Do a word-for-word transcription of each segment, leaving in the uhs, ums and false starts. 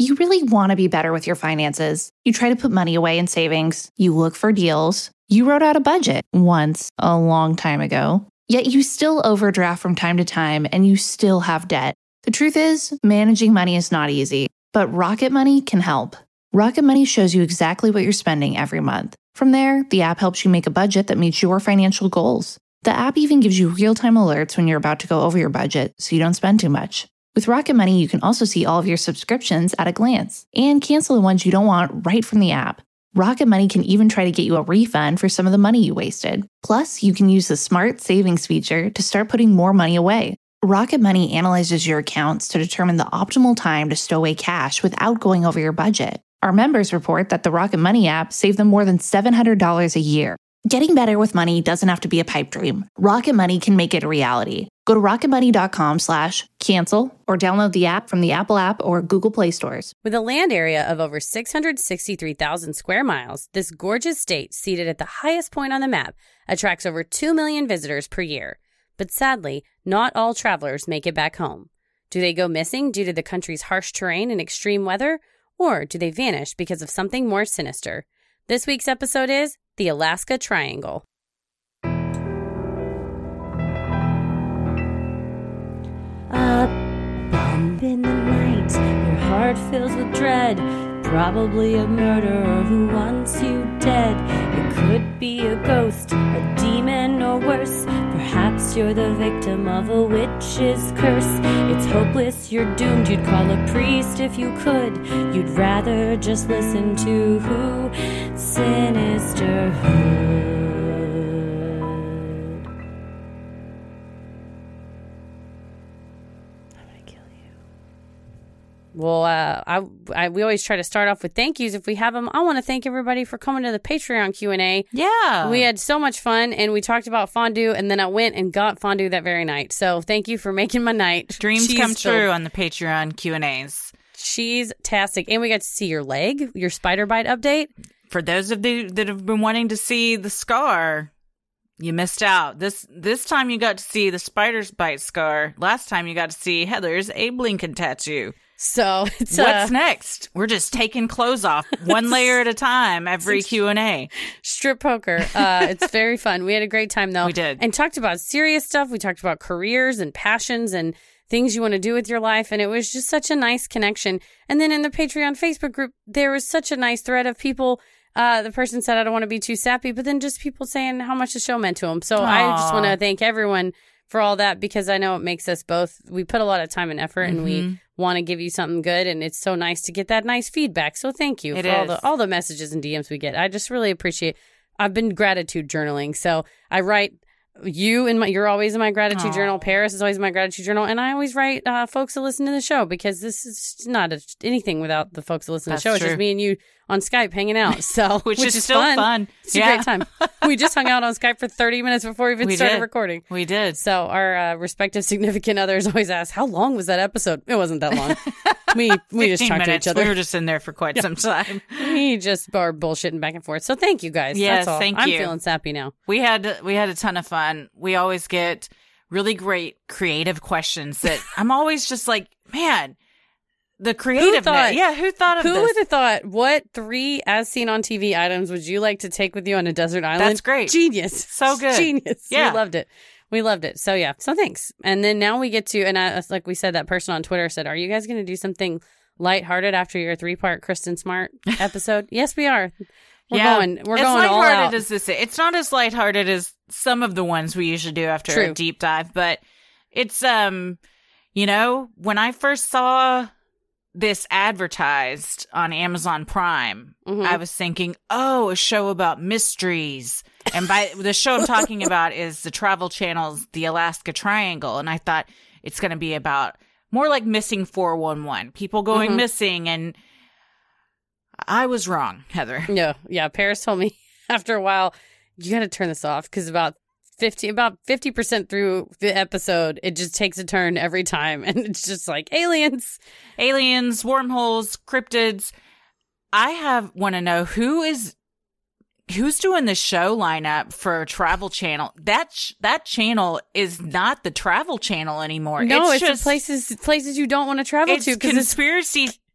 You really want to be better with your finances. You try to put money away in savings. You look for deals. You wrote out a budget once a long time ago. Yet you still overdraft from time to time and you still have debt. The truth is, managing money is not easy, but Rocket Money can help. Rocket Money shows you exactly what you're spending every month. From there, the app helps you make a budget that meets your financial goals. The app even gives you real-time alerts when you're about to go over your budget so you don't spend too much. With Rocket Money, you can also see all of your subscriptions at a glance and cancel the ones you don't want right from the app. Rocket Money can even try to get you a refund for some of the money you wasted. Plus, you can use the Smart Savings feature to start putting more money away. Rocket Money analyzes your accounts to determine the optimal time to stow away cash without going over your budget. Our members report that the Rocket Money app saved them more than seven hundred dollars a year. Getting better with money doesn't have to be a pipe dream. Rocket Money can make it a reality. Go to rocketmoney.com slash cancel or download the app from the Apple app or Google Play stores. With a land area of over six hundred sixty-three thousand square miles, this gorgeous state, seated at the highest point on the map, attracts over two million visitors per year. But sadly, not all travelers make it back home. Do they go missing due to the country's harsh terrain and extreme weather? Or do they vanish because of something more sinister? This week's episode is the Alaska Triangle. A bump in the night, your heart fills with dread. Probably a murderer who wants you dead. It could be a ghost, a demon, or worse. Perhaps you're the victim of a witch's curse. It's hopeless, you're doomed. You'd call a priest if you could. You'd rather just listen to who? Sinisterhood. Well, uh, I, I, we always try to start off with thank yous if we have them. I want to thank everybody for coming to the Patreon Q and A. Yeah. We had so much fun, and we talked about fondue, and then I went and got fondue that very night. So thank you for making my night. Dreams Cheese come filled. true on the Patreon Q and A's. Cheese-tastic. And we got to see your leg, your spider bite update. For those of you that have been wanting to see the scar, you missed out. This this time you got to see the spider's bite scar. Last time you got to see Heather's Abe Lincoln tattoo. So it's what's uh, next? We're just taking clothes off one layer at a time every Q and A. Strip poker. Uh, it's very fun. We had a great time though. We did. And talked about serious stuff. We talked about careers and passions and things you want to do with your life. And it was just such a nice connection. And then in the Patreon Facebook group, there was such a nice thread of people. Uh, the person said, I don't want to be too sappy, but then just people saying how much the show meant to them. So Aww. I just want to thank everyone for all that, because I know it makes us both, we put a lot of time and effort, mm-hmm. and we want to give you something good, and it's so nice to get that nice feedback. So thank you it for is. all the all the messages and D Ms we get. I just really appreciate. I've been gratitude journaling, so I write you in my. You're always in my gratitude Aww. journal. Paris is always in my gratitude journal, and I always write uh, folks that listen to the show, because this is not a, anything without the folks that listen That's to the show. true. It's just me and you on Skype hanging out. So which, which is, is still fun. fun. It's yeah. a great time. We just hung out on Skype for thirty minutes before we even we started did. recording. We did. So our uh, respective significant others always ask, how long was that episode? It wasn't that long. We we just talked minutes. to each other. We were just in there for quite yeah. some time. We just are bullshitting back and forth. So thank you guys. Yes, That's all. thank I'm you. feeling sappy now. We had we had a ton of fun. We always get really great creative questions that I'm always just like, man, the creative. Who thought, yeah, who thought of who this? Who would have thought, what three as seen on T V items would you like to take with you on a desert island? That's great. Genius. So good. Genius. Yeah. We loved it. We loved it. So yeah. So thanks. And then now we get to, and I, like we said, that person on Twitter said, are you guys going to do something lighthearted after your three-part Kristen Smart episode? Yes, we are. We're yeah. going. We're as going all out. As this, it's not as lighthearted as some of the ones we usually do after True. a deep dive, but it's um, you know, when I first saw this advertised on Amazon Prime, mm-hmm. I was thinking, oh, a show about mysteries. And by the show I'm talking about is the Travel Channel's The Alaska Triangle, and I thought it's going to be about more like Missing four one one, people going mm-hmm. missing, and I was wrong, Heather. Yeah, yeah. Paris told me after a while, you got to turn this off, because about fifty, about fifty percent through the episode, it just takes a turn every time, and it's just like aliens, aliens, wormholes, cryptids. I have want to know who is who's doing the show lineup for Travel Channel. That sh- that channel is not the Travel Channel anymore. No, it's, it's just the places places you don't want to travel it's to. conspiracy.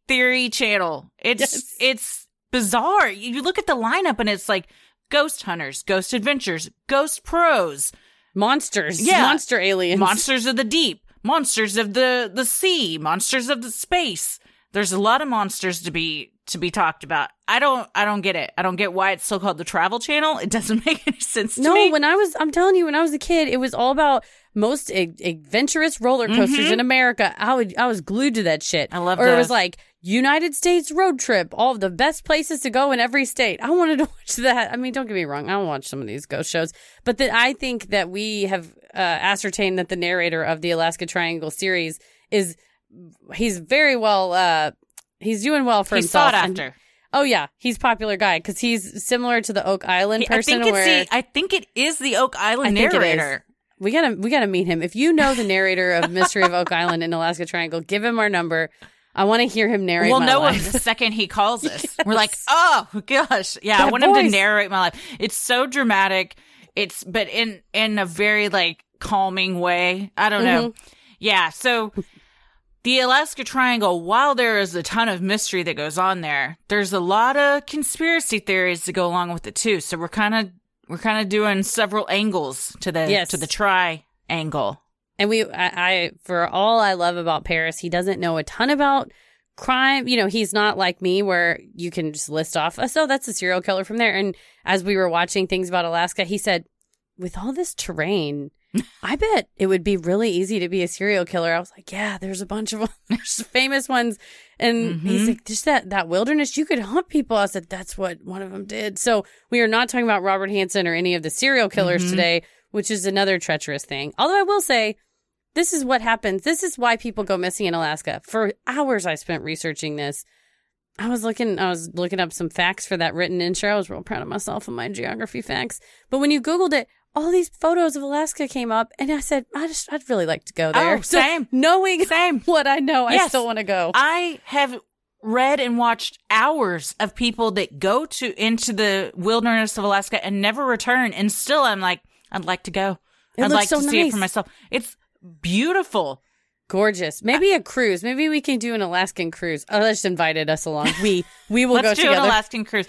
Theory channel. It's Yes. it's bizarre. You look at the lineup and it's like Ghost Hunters, Ghost Adventures, Ghost Pros, Monsters. Yeah. Monster aliens. Monsters of the Deep, Monsters of the, the Sea, Monsters of the Space. There's a lot of monsters to be to be talked about. I don't I don't get it. I don't get why it's still called the Travel Channel. It doesn't make any sense to No, me. when I was, I'm telling you, when I was a kid, it was all about most a- adventurous roller coasters Mhm. in America. I would, I was glued to that shit. I love Or it was those. like United States road trip, all of the best places to go in every state. I wanted to watch that. I mean, don't get me wrong, I want to watch some of these ghost shows, but that I think that we have uh, ascertained that the narrator of the Alaska Triangle series is, he's very well, uh, he's doing well for He's himself. sought And- after. oh yeah, he's a popular guy because he's similar to the Oak Island He- I person. think it's where the I think it is the Oak Island I think it is. narrator. We gotta we gotta meet him. If you know the narrator of Mystery of Oak Island and Alaska Triangle, give him our number. I want to hear him narrate. We'll my know life. him the second he calls us. Yes. We're like, oh gosh, yeah, I That want him to voice. narrate my life. It's so dramatic. It's but in in a very like calming way. I don't know. Mm-hmm. Yeah, so the Alaska Triangle, while there is a ton of mystery that goes on there, there's a lot of conspiracy theories to go along with it too. So we're kind of we're kind of doing several angles to the Yes. to the triangle. And we, I, I, for all I love about Paris, he doesn't know a ton about crime. You know, he's not like me where you can just list off, oh, so that's a serial killer from there. And as we were watching things about Alaska, he said, with all this terrain, I bet it would be really easy to be a serial killer. I was like, yeah, there's a bunch of them. There's famous ones. And he's Mhm. like, just that, that wilderness, you could hunt people. I said, that's what one of them did. So we are not talking about Robert Hansen or any of the serial killers Mhm. today, which is another treacherous thing. Although I will say, this is what happens. This is why people go missing in Alaska. For hours I spent researching this. I was looking I was looking up some facts for that written intro. I was real proud of myself and my geography facts. But when you Googled it, all these photos of Alaska came up and I said, I just I'd really like to go there. Oh, So same. knowing Same. what I know, I Yes. still want to go. I have read and watched hours of people that go to into the wilderness of Alaska and never return, and still I'm like, I'd like to go. It I'd looks like so to see it nice. for myself. It's beautiful. Gorgeous. Maybe a cruise. Maybe we can do an Alaskan cruise. Oh, they just invited us along. We we will Let's go do together. an Alaskan cruise.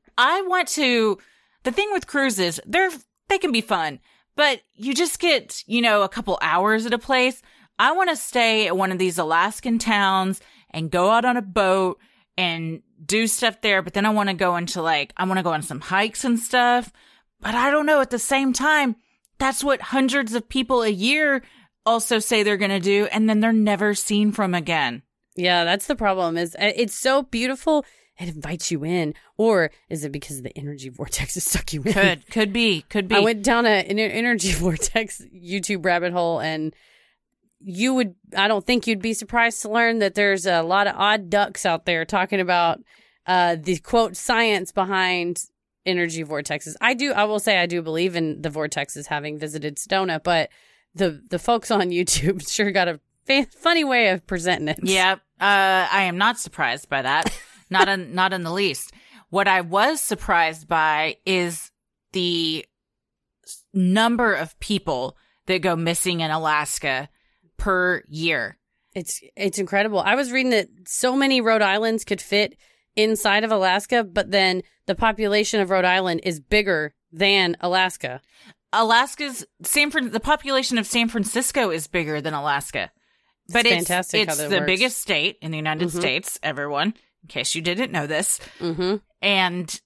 I want to. The thing with cruises, they're they can be fun, but you just get you know a couple hours at a place. I want to stay at one of these Alaskan towns and go out on a boat and do stuff there. But then I want to go into like I want to go on some hikes and stuff. But I don't know. At the same time, that's what hundreds of people a year also say they're going to do, and then they're never seen from again. Yeah, that's the problem. Is uh, it's so beautiful, it invites you in, or is it because the energy vortex has suck you in? Could could be could be. I went down a, an energy vortex YouTube rabbit hole, and you would. I don't think you'd be surprised to learn that there's a lot of odd ducks out there talking about uh, the quote science behind energy vortexes. I do. I will say I do believe in the vortexes, having visited Sedona, but the the folks on YouTube sure got a fa- funny way of presenting it. Yeah, uh, I am not surprised by that. not in, not in the least. What I was surprised by is the s- number of people that go missing in Alaska per year. It's it's incredible. I was reading that so many Rhode Islands could fit inside of Alaska, but then the population of Rhode Island is bigger than Alaska. Alaska's San Fran- the population of San Francisco is bigger than Alaska. But It's it's fantastic how it's that the works. biggest state in the United Mhm. States, everyone, in case you didn't know this. Mm-hmm. And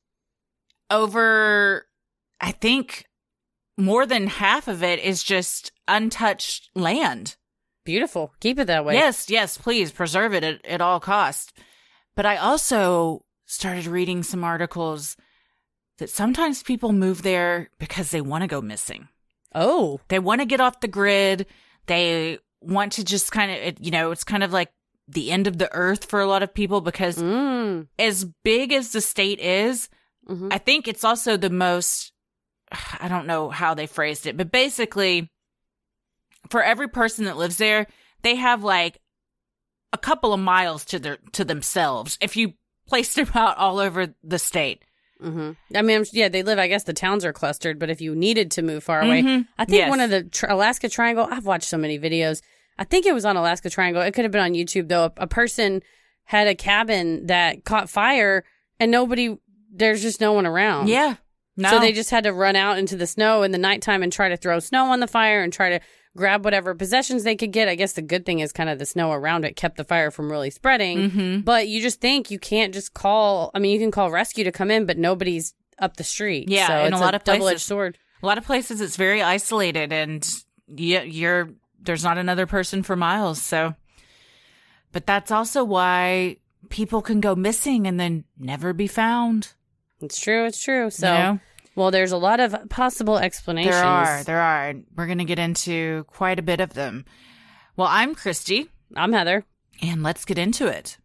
over, I think, more than half of it is just untouched land. Beautiful. Keep it that way. Yes, yes, please preserve it at, at all costs. But I also started reading some articles that sometimes people move there because they want to go missing. Oh. They want to get off the grid. They want to just kind of, you know, it's kind of like the end of the earth for a lot of people because Mm. as big as the state is, Mm-hmm. I think it's also the most, I don't know how they phrased it, but basically for every person that lives there, they have like a couple of miles to their, to themselves if you placed them out all over the state. Mm-hmm. I mean, I'm- yeah, they live, I guess the towns are clustered, but if you needed to move far away, Mhm. I think Yes. one of the tr- Alaska Triangle, I've watched so many videos. I think it was on Alaska Triangle. It could have been on YouTube, though. A, a person had a cabin that caught fire and nobody, there's just no one around. Yeah. No. So they just had to run out into the snow in the nighttime and try to throw snow on the fire and try to grab whatever possessions they could get. I guess the good thing is kind of the snow around it kept the fire from really spreading. Mm-hmm. But you just think you can't just call, I mean, you can call rescue to come in, but nobody's up the street. Yeah, so in it's a lot of places, double-edged sword. A lot of places it's very isolated and you, you're there's not another person for miles. So, but that's also why people can go missing and then never be found. It's true. It's true. So, You know? well, there's a lot of possible explanations. There are. There are. We're going to get into quite a bit of them. Well, I'm Christy. I'm Heather. And let's get into it.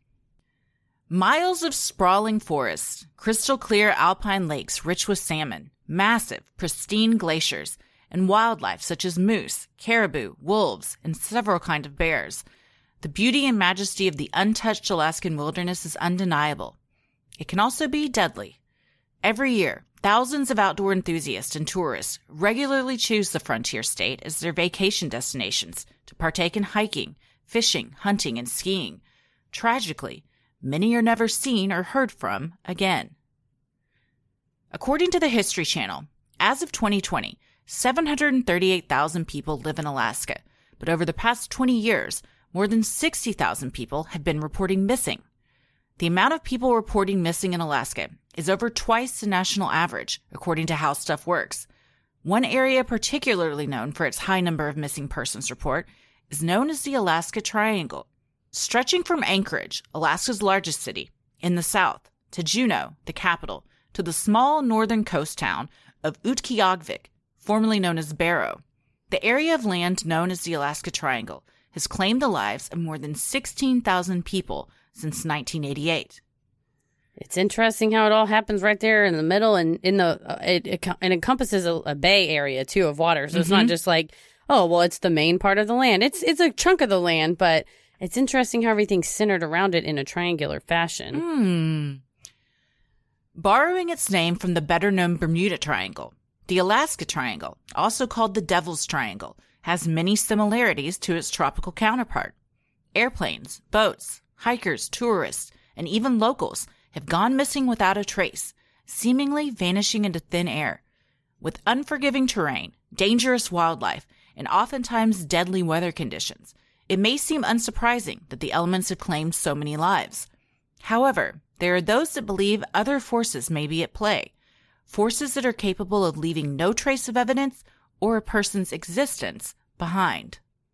Miles of sprawling forest, crystal clear alpine lakes rich with salmon, massive, pristine glaciers, and wildlife such as moose, caribou, wolves, and several kinds of bears. The beauty and majesty of the untouched Alaskan wilderness is undeniable. It can also be deadly. Every year, thousands of outdoor enthusiasts and tourists regularly choose the frontier state as their vacation destinations to partake in hiking, fishing, hunting, and skiing. Tragically, many are never seen or heard from again. According to the History Channel, as of twenty twenty, seven hundred thirty-eight thousand people live in Alaska, but over the past twenty years, more than sixty thousand people have been reporting missing. The amount of people reporting missing in Alaska is over twice the national average, according to How Stuff Works. One area particularly known for its high number of missing persons report is known as the Alaska Triangle. Stretching from Anchorage, Alaska's largest city, in the south, to Juneau, the capital, to the small northern coast town of Utqiagvik, formerly known as Barrow. The area of land known as the Alaska Triangle has claimed the lives of more than sixteen thousand people since nineteen eighty-eight. It's interesting how it all happens right there in the middle, and in the uh, it, it it encompasses a, a bay area too of water. So mm-hmm. It's not just like, oh well, it's the main part of the land. It's it's a chunk of the land, but it's interesting how everything's centered around it in a triangular fashion. Hmm. Borrowing its name from the better-known Bermuda Triangle, the Alaska Triangle, also called the Devil's Triangle, has many similarities to its tropical counterpart. Airplanes, boats, hikers, tourists, and even locals have gone missing without a trace, seemingly vanishing into thin air. With unforgiving terrain, dangerous wildlife, and oftentimes deadly weather conditions, it may seem unsurprising that the elements have claimed so many lives. However, there are those that believe other forces may be at play, forces that are capable of leaving no trace of evidence or a person's existence behind.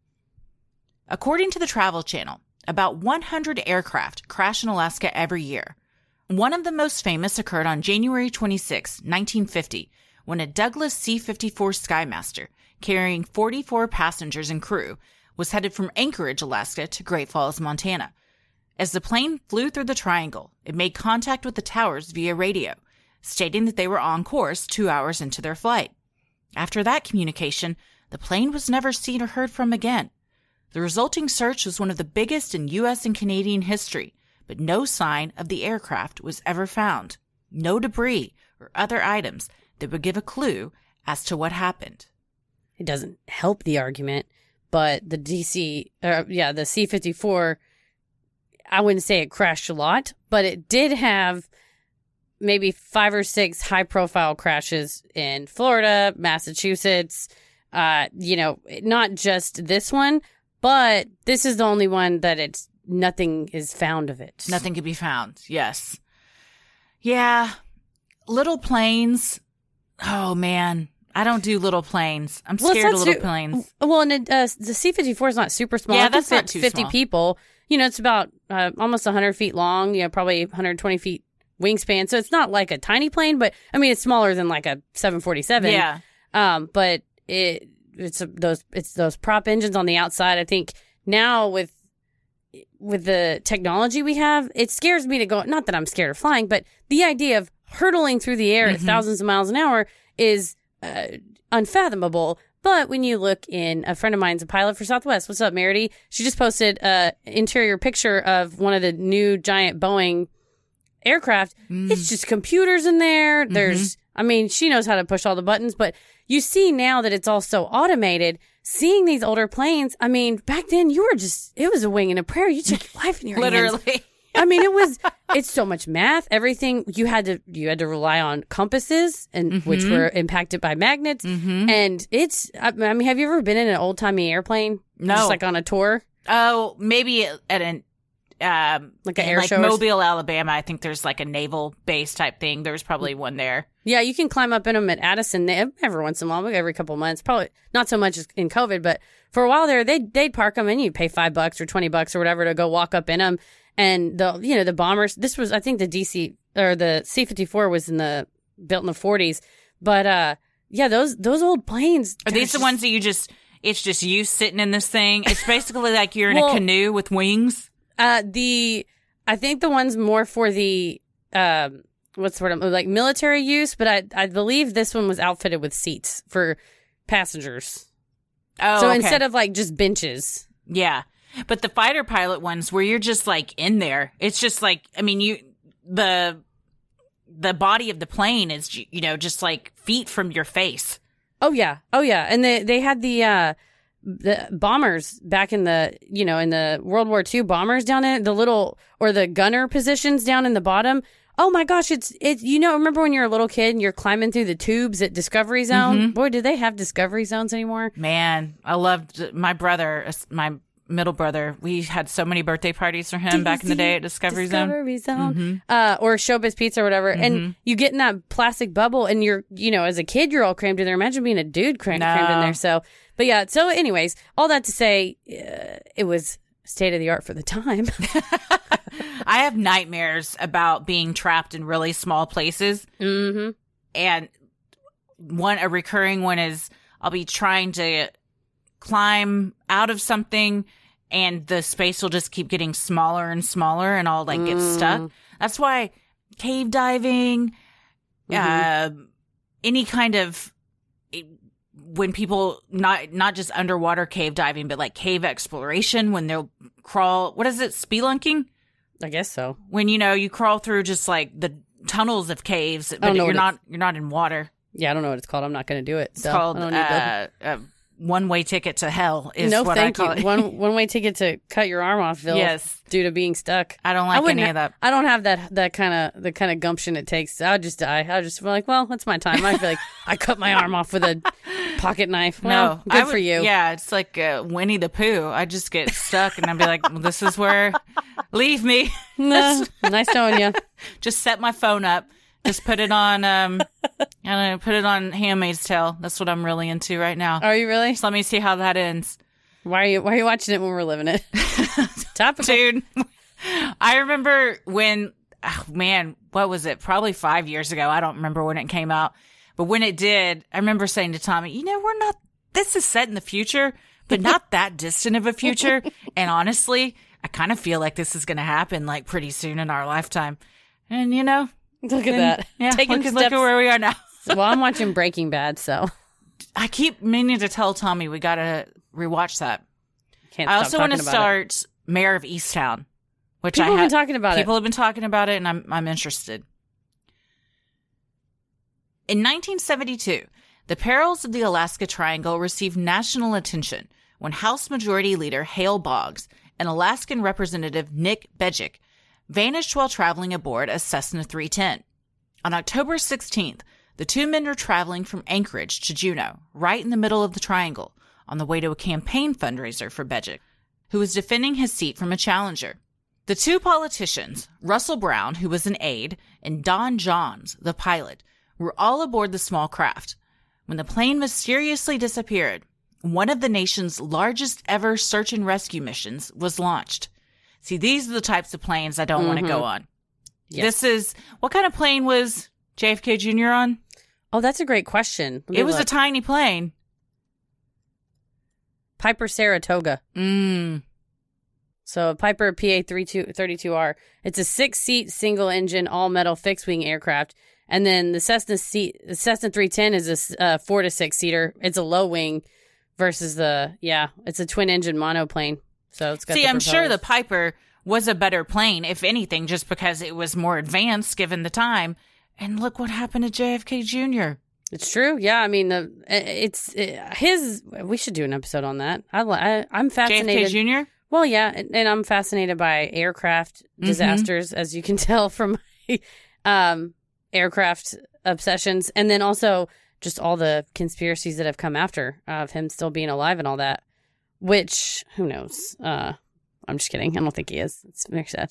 According to the Travel Channel, about one hundred aircraft crash in Alaska every year. One of the most famous occurred on January twenty-sixth, nineteen fifty, when a Douglas C fifty-four Skymaster, carrying forty-four passengers and crew, was headed from Anchorage, Alaska to Great Falls, Montana. As the plane flew through the triangle, it made contact with the towers via radio, stating that they were on course two hours into their flight. After that communication, the plane was never seen or heard from again. The resulting search was one of the biggest in U S and Canadian history, but no sign of the aircraft was ever found. No debris or other items that would give a clue as to what happened. It doesn't help the argument, but the D C, uh, yeah, the C fifty-four, I wouldn't say it crashed a lot, but it did have maybe five or six high-profile crashes in Florida, Massachusetts, uh, you know, not just this one, but this is the only one that it's nothing is found of it. Nothing could be found, yes. Yeah, little planes, oh man, I don't do little planes. I'm well, scared of little su- planes. Well, and it, uh, the C fifty-four is not super small. Yeah, it that's can fit not too fifty small. people. You know, it's about uh, almost one hundred feet long, you know, probably one hundred twenty feet wingspan. So it's not like a tiny plane, but I mean, it's smaller than like a seven forty-seven. Yeah. Um, but it it's a, those it's those prop engines on the outside. I think now with with the technology we have, it scares me to go. Not that I'm scared of flying, but the idea of hurtling through the air mm-hmm. at thousands of miles an hour is uh, unfathomable. But when you look in, a friend of mine's a pilot for Southwest. What's up, Merity? She just posted an interior picture of one of the new giant Boeing aircraft. Mm. It's just computers in there. Mm-hmm. There's, I mean, she knows how to push all the buttons, but you see now that it's all so automated. Seeing these older planes, I mean, back then you were just, it was a wing and a prayer. You took your life in your Literally. hands. I mean, it was, it's so much math. Everything you had to, you had to rely on compasses and Mm-hmm. which were impacted by magnets. Mm-hmm. And it's, I, I mean, have you ever been in an old timey airplane? No. Just like on a tour? Oh, maybe at an um Like an in, air like show or s- Mobile, Alabama. I think there's like a naval base type thing. There's probably one there. Yeah, you can climb up in them at Addison. They, every once in a while, like every couple of months. Probably not so much in COVID, but for a while there, they they'd park them and you'd pay five bucks or twenty bucks or whatever to go walk up in them. And the you know the bombers. This was I think the D C or the C fifty-four was in the built in the forties. But uh, yeah, those those old planes. Are these the just- ones that you just? It's just you sitting in this thing. It's basically like you're in Well- a canoe with wings. Uh, the I think the one's more for the um, what's the word? Like military use, but I I believe this one was outfitted with seats for passengers. Oh, so okay. instead of like just benches. Yeah. But the fighter pilot ones where you're just like in there, it's just like, I mean, you, the, the body of the plane is, you know, just like feet from your face. Oh yeah. Oh yeah. And they, they had the, uh, the bombers back in the, you know, in the World War Two bombers down in the little, or the gunner positions down in the bottom. Oh my gosh. It's, it's, you know, remember when you're a little kid and you're climbing through the tubes at Discovery Zone? Mm-hmm. Boy, do they have Discovery Zones anymore? Man, I loved my brother, my middle brother. We had so many birthday parties for him back in the day at Discovery, Zone. Discovery Zone. Mm-hmm. Uh, or Showbiz Pizza or whatever. And you get in that plastic bubble and you're, you know, as a kid, you're all crammed in there. Imagine being a dude cram- No. crammed in there. So, but yeah. So anyways, all that to say, uh, it was state of the art for the time. I have nightmares about being trapped in really small places. Mm-hmm. And one, a recurring one is I'll be trying to climb out of something and the space will just keep getting smaller and smaller and I'll like get stuck. That's why cave diving, uh, any kind of, when people, not, not just underwater cave diving, but like cave exploration, when they'll crawl, what is it? Spelunking? I guess so. When, you know, you crawl through just like the tunnels of caves, but know you're what not, you're not in water. Yeah, I don't know what it's called. I'm not going to do it. It's so called I don't need to- uh, uh, one way ticket to hell is no, what thank I call you. it. One one way ticket to cut your arm off, Phil. Yes. due to being stuck. I don't I like wouldn't any ha- of that. I don't have that that kind of the kind of gumption it takes. I'll just die. I'll just be like, well, that's my time. I feel like I cut my arm off with a pocket knife. Well, No, good I would- for you. Yeah, it's like uh, Winnie the Pooh. I just get stuck and I'd be like, well, this is where, leave me. No, nice knowing you. Just set my phone up. Just put it on, um, I don't know, put it on Handmaid's Tale. That's what I'm really into right now. Are you really? Just let me see how that ends. Why are you Why are you watching it when we're living it? Topical. Dude, I remember when, oh man, what was it? Probably five years ago. I don't remember when it came out. But when it did, I remember saying to Tommy, you know, we're not, this is set in the future, but not that distant of a future. And honestly, I kind of feel like this is going to happen like pretty soon in our lifetime. And, you know, Look at and, that. Yeah, Taking look, at- steps. look at where we are now. Well, I'm watching Breaking Bad, so I keep meaning to tell Tommy we got to rewatch that. can't. I stop also want to talking about it. start Mayor of Easttown, which People I have have been talking about People it. have been talking about it, and I'm I'm interested. In nineteen seventy-two, the perils of the Alaska Triangle received national attention when House Majority Leader Hale Boggs and Alaskan Representative Nick Bejic vanished while traveling aboard a Cessna three ten. On October sixteenth, the two men were traveling from Anchorage to Juneau, right in the middle of the triangle, on the way to a campaign fundraiser for Bejic, who was defending his seat from a challenger. The two politicians, Russell Brown, who was an aide, and Don Johns, the pilot, were all aboard the small craft. When the plane mysteriously disappeared, one of the nation's largest ever search and rescue missions was launched. See, these are the types of planes I don't Mm-hmm. want to go on. Yes. This is, what kind of plane was J F K Junior on? Oh, that's a great question. Let me It was look. a tiny plane. Piper Saratoga. Mm. So Piper P A thirty-two R. It's a six-seat, single-engine, all-metal fixed-wing aircraft. And then the Cessna seat, the Cessna three ten is a s- uh, four to six-seater. It's a low-wing versus the, yeah, it's a twin-engine monoplane. So it's got See, the I'm sure the propellers. Piper was a better plane, if anything, just because it was more advanced given the time. And look what happened to J F K Junior It's true. Yeah, I mean, the it's it, his. We should do an episode on that. I, li- I I'm J F K fascinated. Junior? Well, yeah, and, and I'm fascinated by aircraft disasters, mm-hmm. as you can tell from my um, aircraft obsessions, and then also just all the conspiracies that have come after uh, of him still being alive and all that, which, who knows? Uh, I'm just kidding. I don't think he is. It's very sad.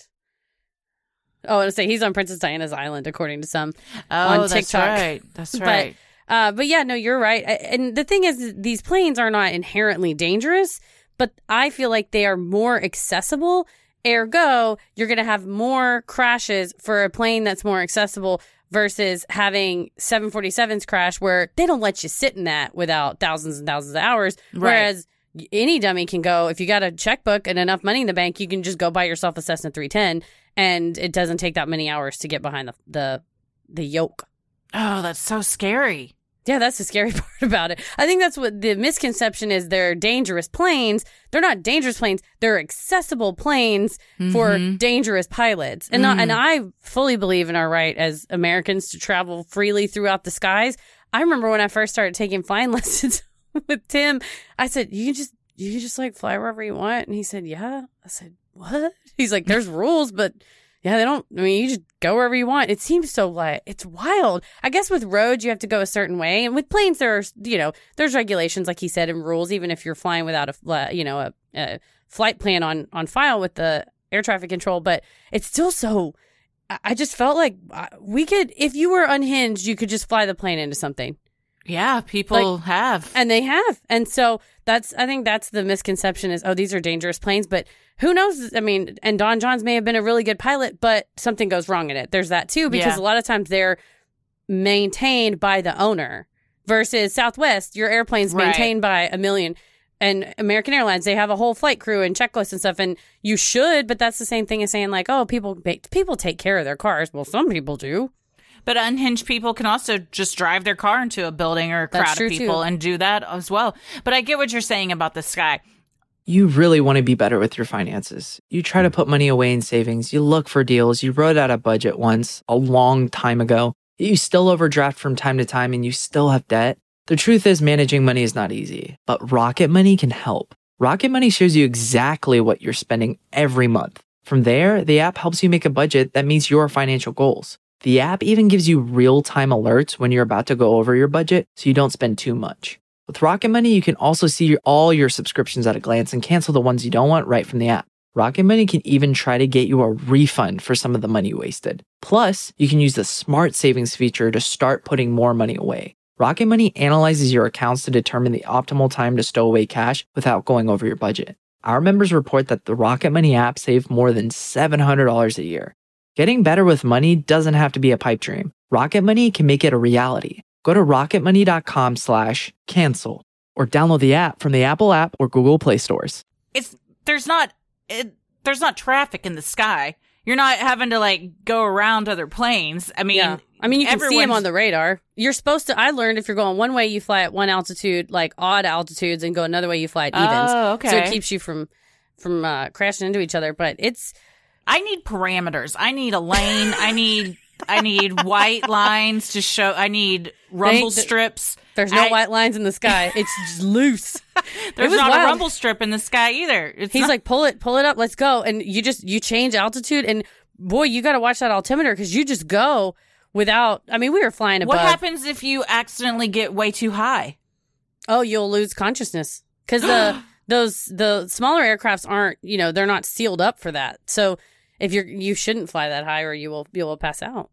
Oh, I was say he's on Princess Diana's island, according to some oh, on that's TikTok. Right. That's right. But, uh, but yeah, no, you're right. And the thing is, these planes are not inherently dangerous, but I feel like they are more accessible. Ergo, you're going to have more crashes for a plane that's more accessible versus having seven forty-sevens crash where they don't let you sit in that without thousands and thousands of hours. Right. Whereas any dummy can go, if you got a checkbook and enough money in the bank, you can just go buy yourself a Cessna three ten, and it doesn't take that many hours to get behind the the, the yoke. Oh, that's so scary. Yeah, that's the scary part about it. I think that's what the misconception is. They're dangerous planes. They're not dangerous planes. They're accessible planes mm-hmm. for dangerous pilots. And mm. not, and I fully believe in our right as Americans to travel freely throughout the skies. I remember when I first started taking flying lessons with Tim, I said, you can just, you can just like fly wherever you want. And he said, yeah. I said, what? He's like, there's rules, but yeah, they don't, I mean, you just go wherever you want. It seems so like, it's wild. I guess with roads, you have to go a certain way. And with planes, there's, you know, there's regulations, like he said, and rules, even if you're flying without a, you know, a, a flight plan on, on file with the air traffic control. But it's still so, I just felt like we could, if you were unhinged, you could just fly the plane into something. Yeah, people like, have. And they have. And so that's, I think that's the misconception is, oh, these are dangerous planes. But who knows? I mean, and Don Johns may have been a really good pilot, but something goes wrong in it. There's that too, because yeah. a lot of times they're maintained by the owner versus Southwest, your airplane's right. maintained by a million. And American Airlines, they have a whole flight crew and checklist and stuff. And you should, but that's the same thing as saying like, oh, people people take care of their cars. Well, some people do. But unhinged people can also just drive their car into a building or a crowd of people too. And do that as well. But I get what you're saying about the sky. You really want to be better with your finances. You try to put money away in savings. You look for deals. You wrote out a budget once a long time ago. You still overdraft from time to time and you still have debt. The truth is managing money is not easy, but Rocket Money can help. Rocket Money shows you exactly what you're spending every month. From there, the app helps you make a budget that meets your financial goals. The app even gives you real-time alerts when you're about to go over your budget so you don't spend too much. With Rocket Money, you can also see all your subscriptions at a glance and cancel the ones you don't want right from the app. Rocket Money can even try to get you a refund for some of the money wasted. Plus, you can use the Smart Savings feature to start putting more money away. Rocket Money analyzes your accounts to determine the optimal time to stow away cash without going over your budget. Our members report that the Rocket Money app saved more than seven hundred dollars a year. Getting better with money doesn't have to be a pipe dream. Rocket Money can make it a reality. Go to rocketmoney.com slash cancel or download the app from the Apple app or Google Play stores. It's there's not it, there's not traffic in the sky. You're not having to like go around other planes. I mean, yeah. I mean, you can see them on the radar. You're supposed to. I learned if you're going one way, you fly at one altitude, like odd altitudes, and go another way, you fly at evens. Oh, okay. So it keeps you from from uh, crashing into each other. But it's. I need parameters. I need a lane. I need I need white lines to show. I need rumble th- strips. There's no I, white lines in the sky. It's just loose. There's not wild. a rumble strip in the sky either. It's He's not- like, pull it, pull it up. Let's go. And you just you change altitude, and boy, you got to watch that altimeter because you just go without. I mean, we were flying above. What happens if you accidentally get way too high? Oh, you'll lose consciousness because the those the smaller aircrafts aren't. You know, they're not sealed up for that. So. If you're, you shouldn't fly that high, or you will, you will pass out.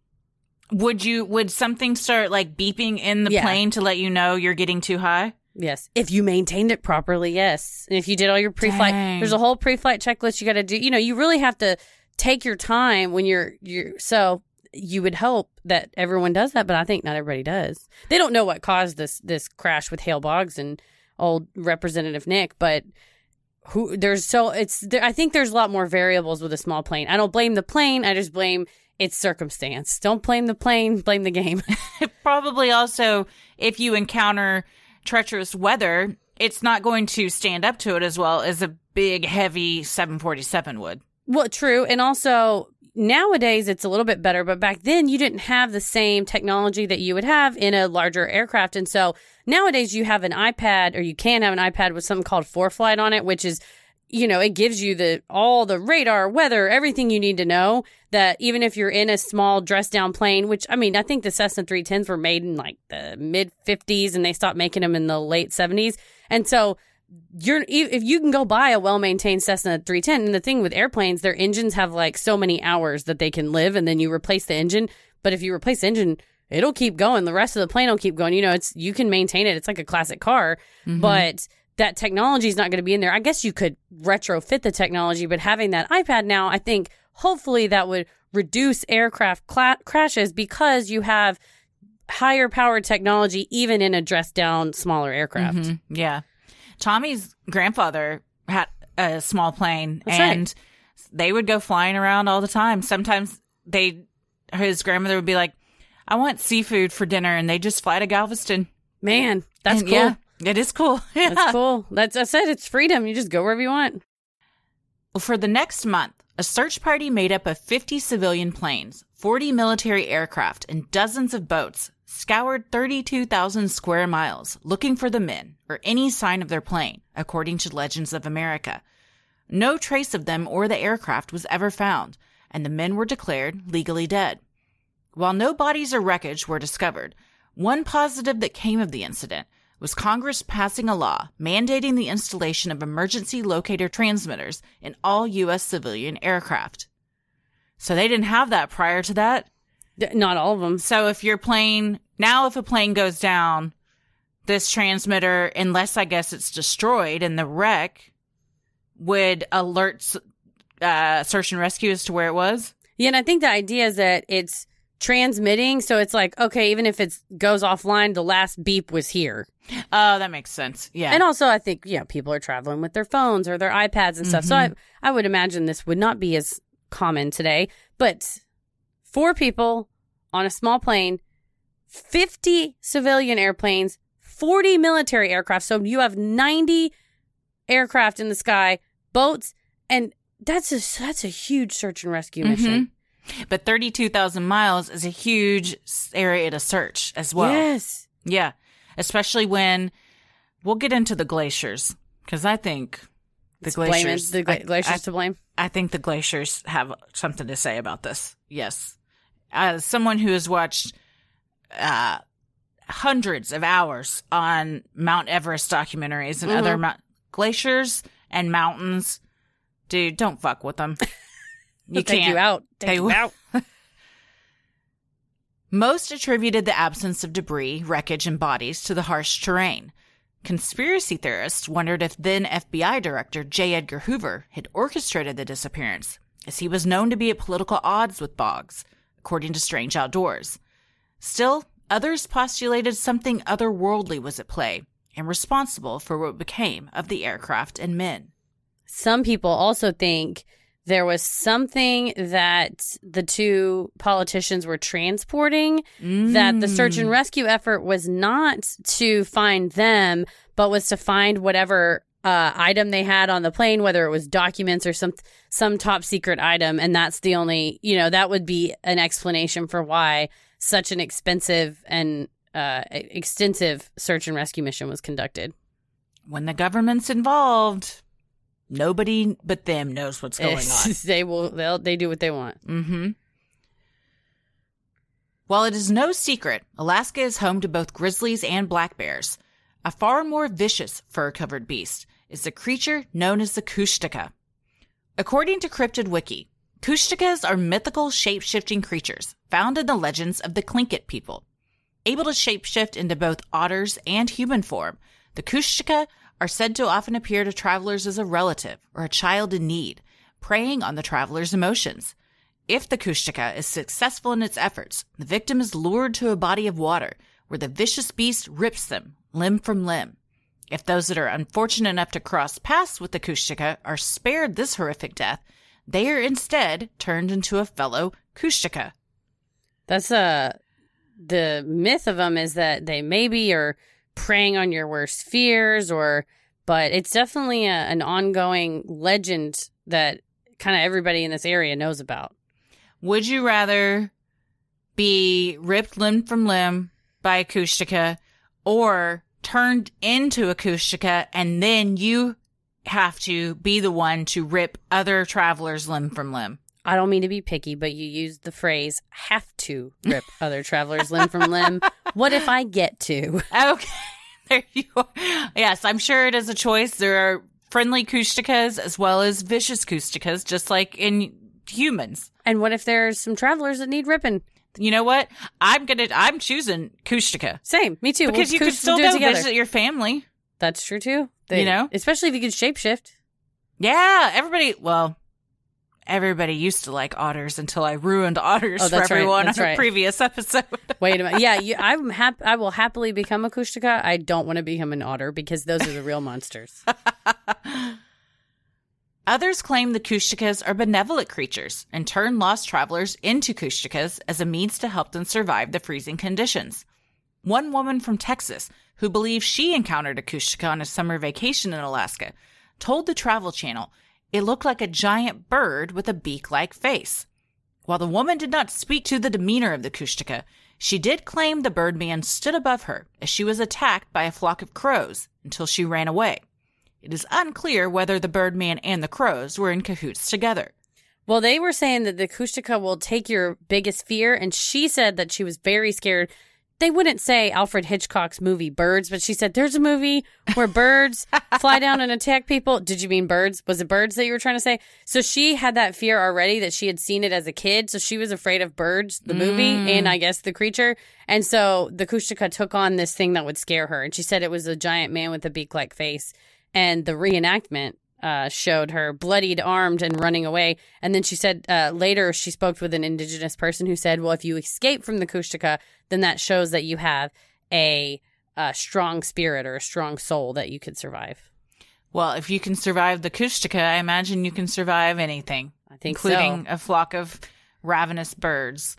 Would you? Would something start like beeping in the yeah. plane to let you know you're getting too high? Yes, if you maintained it properly, yes. And if you did all your pre-flight, Dang. there's a whole pre-flight checklist you got to do. You know, you really have to take your time when you're you're. So you would hope that everyone does that, but I think not everybody does. They don't know what caused this this crash with Hale Boggs and old Representative Nick, but. Who there's so it's there, I think there's a lot more variables with a small plane. I don't blame the plane. I just blame its circumstance. Don't blame the plane. Blame the game. Probably also, if you encounter treacherous weather, it's not going to stand up to it as well as a big, heavy seven forty-seven would. Well, true. And also, nowadays it's a little bit better. But back then, you didn't have the same technology that you would have in a larger aircraft. And so nowadays, you have an iPad, or you can have an iPad with something called ForeFlight on it, which is you know, it gives you the all the radar, weather, everything you need to know, that even if you're in a small dress down plane, which, I mean, I think the Cessna three tens were made in like the mid fifties and they stopped making them in the late seventies. And so you're if you can go buy a well-maintained Cessna three ten, and the thing with airplanes, their engines have like so many hours that they can live, and then you replace the engine. But if you replace the engine, it'll keep going. The rest of the plane will keep going. You know, it's you can maintain it. It's like a classic car, mm-hmm. but that technology is not going to be in there. I guess you could retrofit the technology, but having that iPad now, I think hopefully that would reduce aircraft cla- crashes because you have higher powered technology even in a dressed down smaller aircraft. Mm-hmm. Yeah. Tommy's grandfather had a small plane, That's and right. they would go flying around all the time. Sometimes they, his grandmother would be like, I want seafood for dinner, and they just fly to Galveston. Man, that's And cool. Yeah, it is cool. Yeah. That's cool. That's I said it's freedom. You just go wherever you want. Well, for the next month, a search party made up of fifty civilian planes, forty military aircraft, and dozens of boats scoured thirty-two thousand square miles looking for the men or any sign of their plane, according to Legends of America. No trace of them or the aircraft was ever found, and the men were declared legally dead. While no bodies or wreckage were discovered, one positive that came of the incident was Congress passing a law mandating the installation of emergency locator transmitters in all U S civilian aircraft. So they didn't have that prior to that. Not all of them. So if your plane, now if a plane goes down, this transmitter, unless I guess it's destroyed in the wreck, would alert uh, search and rescue as to where it was. Yeah, and I think the idea is that it's transmitting, so it's like, okay, even if it goes offline, the last beep was here. Oh, that makes sense. Yeah. And also, I think, yeah, people are traveling with their phones or their iPads and stuff. Mm-hmm. So I, I would imagine this would not be as common today. But four people on a small plane, fifty civilian airplanes, forty military aircraft. So you have ninety aircraft in the sky, boats, and that's a, that's a huge search and rescue mission. Mm-hmm. But thirty-two thousand miles is a huge area to search as well. Yes. Yeah. Especially when we'll get into the glaciers, because I think the It's blaming- glaciers, the gla- I- glaciers I, to blame. I think the glaciers have something to say about this. Yes. As someone who has watched uh, hundreds of hours on Mount Everest documentaries and Mm-hmm. other mount- glaciers and mountains, dude, don't fuck with them. You They'll take can't. you out. Take They you will. out. Most attributed the absence of debris, wreckage, and bodies to the harsh terrain. Conspiracy theorists wondered if then F B I Director J. Edgar Hoover had orchestrated the disappearance, as he was known to be at political odds with Boggs, according to Strange Outdoors. Still, others postulated something otherworldly was at play and responsible for what became of the aircraft and men. Some people also think there was something that the two politicians were transporting, Mm. that the search and rescue effort was not to find them, but was to find whatever uh, item they had on the plane, whether it was documents or some some top secret item. And that's the only, you know, that would be an explanation for why such an expensive and uh, extensive search and rescue mission was conducted. When the government's involved, nobody but them knows what's going on. They will. They'll. They do what they want. Mm-hmm. While it is no secret, Alaska is home to both grizzlies and black bears. A far more vicious fur-covered beast is the creature known as the Kushtaka. According to Cryptid Wiki, Kushtakas are mythical shape-shifting creatures found in the legends of the Tlingit people. Able to shapeshift into both otters and human form, the Kushtaka are said to often appear to travelers as a relative or a child in need, preying on the traveler's emotions. If the Kushtaka is successful in its efforts, the victim is lured to a body of water where the vicious beast rips them limb from limb. If those that are unfortunate enough to cross paths with the Kushtaka are spared this horrific death, they are instead turned into a fellow Kushtaka. That's uh the myth of them is that they maybe are preying on your worst fears, or but it's definitely a, an ongoing legend that kind of everybody in this area knows about. Would you rather be ripped limb from limb by a Kushtaka or turned into a Kushtaka and then you have to be the one to rip other travelers limb from limb. I don't mean to be picky, but you used the phrase have to rip other travelers limb from limb. What if I get to? Okay, there you are. Yes, I'm sure it is a choice. There are friendly Kushtikas as well as vicious Kushtikas, just like in humans. And what if there's some travelers that need ripping? You know what? I'm gonna. I'm choosing Kushtika. Same, me too. Because we'll you could Kush- still do it go together. visit your family. That's true too. They, You know? especially if you could shapeshift. Yeah, everybody. Well, everybody used to like otters until I ruined otters Oh, for that's right, everyone that's on a right. previous episode. Wait a minute. Yeah, you, I'm hap- I will happily become a Kushtaka. I don't want to become an otter because those are the real monsters. Others claim the Kushtikas are benevolent creatures and turn lost travelers into Kushtikas as a means to help them survive the freezing conditions. One woman from Texas, who believes she encountered a Kushtika on a summer vacation in Alaska, told the Travel Channel it looked like a giant bird with a beak-like face. While the woman did not speak to the demeanor of the Kushtika, she did claim the birdman stood above her as she was attacked by a flock of crows until she ran away. It is unclear whether the birdman and the crows were in cahoots together. Well, they were saying that the Kushtaka will take your biggest fear, and she said that she was very scared. They wouldn't say Alfred Hitchcock's movie Birds, but she said there's a movie where birds fly down and attack people. Did you mean birds? Was it birds that you were trying to say? So she had that fear already that she had seen it as a kid. So she was afraid of birds, the movie, and I guess the creature. And so the Kushtaka took on this thing that would scare her. And she said it was a giant man with a beak-like face. And the reenactment uh, showed her bloodied, armed, and running away. And then she said uh, later she spoke with an indigenous person who said, well, if you escape from the Kushtaka, then that shows that you have a, a strong spirit or a strong soul that you could survive. Well, if you can survive the Kushtaka, I imagine you can survive anything, I think including so. a flock of ravenous birds.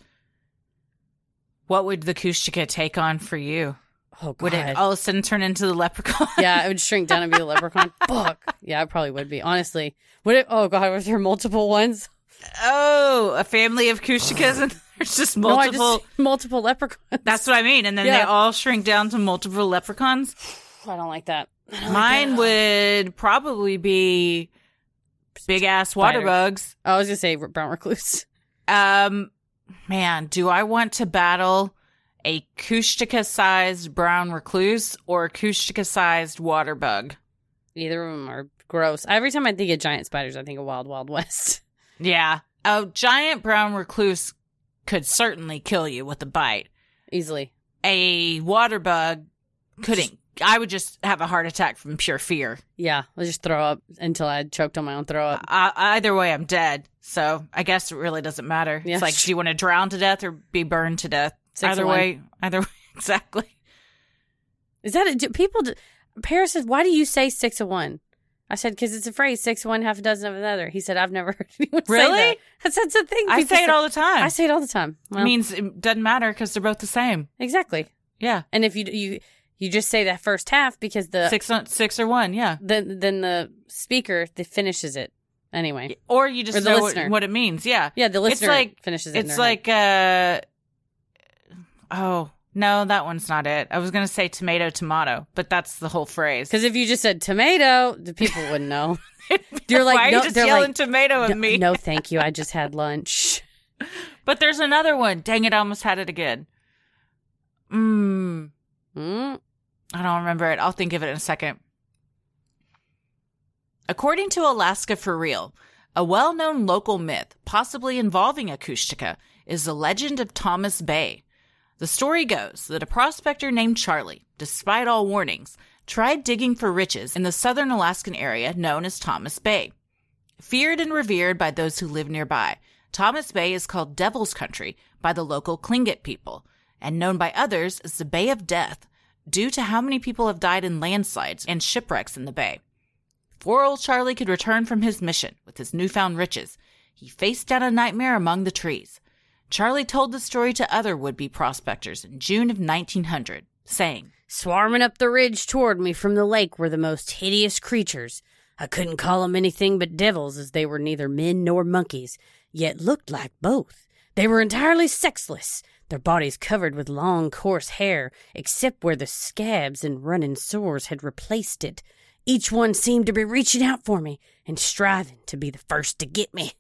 What would the Kushtaka take on for you? Oh, God. Would it all of a sudden turn into the leprechaun? Yeah, it would shrink down and be a leprechaun. Fuck. Yeah, it probably would be. Honestly. Would it? Oh, God. Was there multiple ones? Oh, a family of Kushtikas and there's just multiple. No, I just, multiple leprechauns. That's what I mean. And then Yeah. they all shrink down to multiple leprechauns. I don't like that. I don't like Mine that. would probably be big ass water Spiders. bugs. I was going to say brown recluse. Um, man, do I want to battle a Kushtaka-sized brown recluse or a Kushtaka-sized water bug? Either of them are gross. Every time I think of giant spiders, I think of Wild Wild West. Yeah. A giant brown recluse could certainly kill you with a bite. Easily. A water bug couldn't. I would just have a heart attack from pure fear. Yeah. I'll just throw up until I choked on my own throw up. Uh, either way, I'm dead. So I guess it really doesn't matter. Yeah. It's like, do you want to drown to death or be burned to death? Six either of one. way, either way, exactly. Is that a, do people? Do, Paris said, why do you say six of one? I said, because it's a phrase, six of one, half a dozen of another. He said, I've never heard anyone Really? say that. That's, that's a thing. I people say it all the time. I say it all the time. Well, It means it doesn't matter because they're both the same. exactly. Yeah. And if you you you just say that first half because the Six, on- six or one, yeah. then then the speaker that finishes it anyway. Or you just Or the know what, listener. what it means, yeah. Yeah, the listener like- finishes it. in It's their head. like, uh, oh, no, that one's not it. I was going to say tomato, tomato, but that's the whole phrase. Because if you just said tomato, the people wouldn't know. You're like, Why are no, you just they're yelling like, tomato at no, me? no, thank you. I just had lunch. But there's another one. Dang it, I almost had it again. Mmm. Mm. I don't remember it. I'll think of it in a second. According to Alaska for Real, a well-known local myth, possibly involving a Kushtaka, is the legend of Thomas Bay. The story goes that a prospector named Charlie, despite all warnings, tried digging for riches in the southern Alaskan area known as Thomas Bay. Feared and revered by those who live nearby, Thomas Bay is called Devil's Country by the local Tlingit people, and known by others as the Bay of Death, due to how many people have died in landslides and shipwrecks in the bay. Before old Charlie could return from his mission with his newfound riches, he faced down a nightmare among the trees. Charlie told the story to other would-be prospectors in June of nineteen hundred, saying, Swarming up the ridge toward me from the lake were the most hideous creatures. I couldn't call 'em anything but devils, as they were neither men nor monkeys, yet looked like both. They were entirely sexless, their bodies covered with long, coarse hair, except where the scabs and running sores had replaced it. Each one seemed to be reaching out for me and striving to be the first to get me.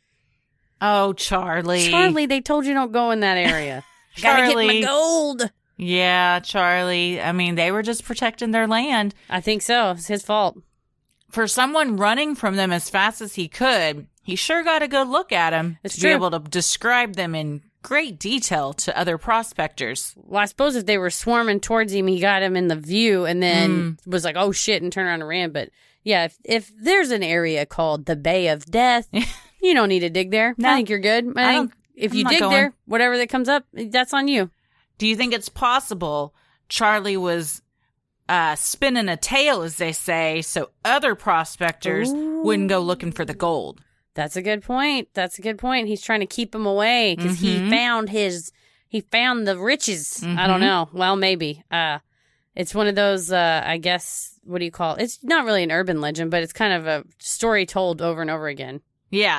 Oh, Charlie. Charlie, they told you don't go in that area. Gotta Charlie. get my gold. Yeah, Charlie. I mean, they were just protecting their land. I think so. It's his fault. For someone running from them as fast as he could, he sure got a good look at him It's to true. be able to describe them in great detail to other prospectors. Well, I suppose if they were swarming towards him, he got him in the view and then was like, oh, shit, and turned around and ran. But yeah, if, if there's an area called the Bay of Death, you don't need to dig there. No. I think you're good. I, I think don't- if I'm you not dig going. there, whatever that comes up, that's on you. Do you think it's possible Charlie was uh, spinning a tail, as they say, so other prospectors Ooh. wouldn't go looking for the gold? That's a good point. That's a good point. He's trying to keep him away because he Mhm. found his, he found the riches. I Mhm. don't know. Well, maybe. Uh, it's one of those, uh, I guess, what do you call it? It's not really an urban legend, but it's kind of a story told over and over again. Yeah.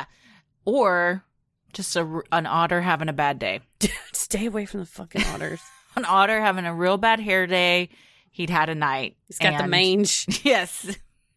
Or just a, an otter having a bad day. Stay away from the fucking otters. An otter having a real bad hair day. He'd had a night. He's got the and- mange. Yes.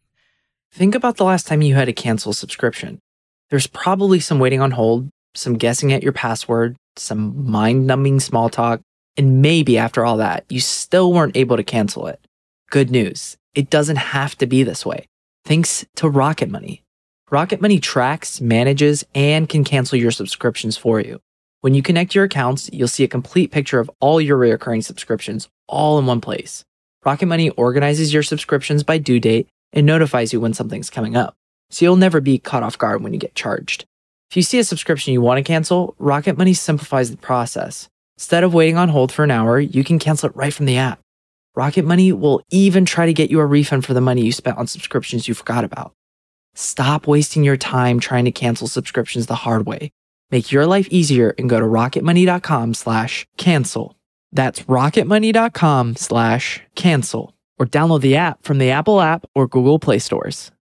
Think about the last time you had to cancel a subscription. There's probably some waiting on hold, some guessing at your password, some mind-numbing small talk, and maybe after all that, you still weren't able to cancel it. Good news. It doesn't have to be this way. Thanks to Rocket Money. Rocket Money tracks, manages, and can cancel your subscriptions for you. When you connect your accounts, you'll see a complete picture of all your recurring subscriptions all in one place. Rocket Money organizes your subscriptions by due date and notifies you when something's coming up, so you'll never be caught off guard when you get charged. If you see a subscription you want to cancel, Rocket Money simplifies the process. Instead of waiting on hold for an hour, you can cancel it right from the app. Rocket Money will even try to get you a refund for the money you spent on subscriptions you forgot about. Stop wasting your time trying to cancel subscriptions the hard way. Make your life easier and go to rocketmoney.com slash cancel. That's rocketmoney.com slash cancel. Or download the app from the Apple app or Google Play stores.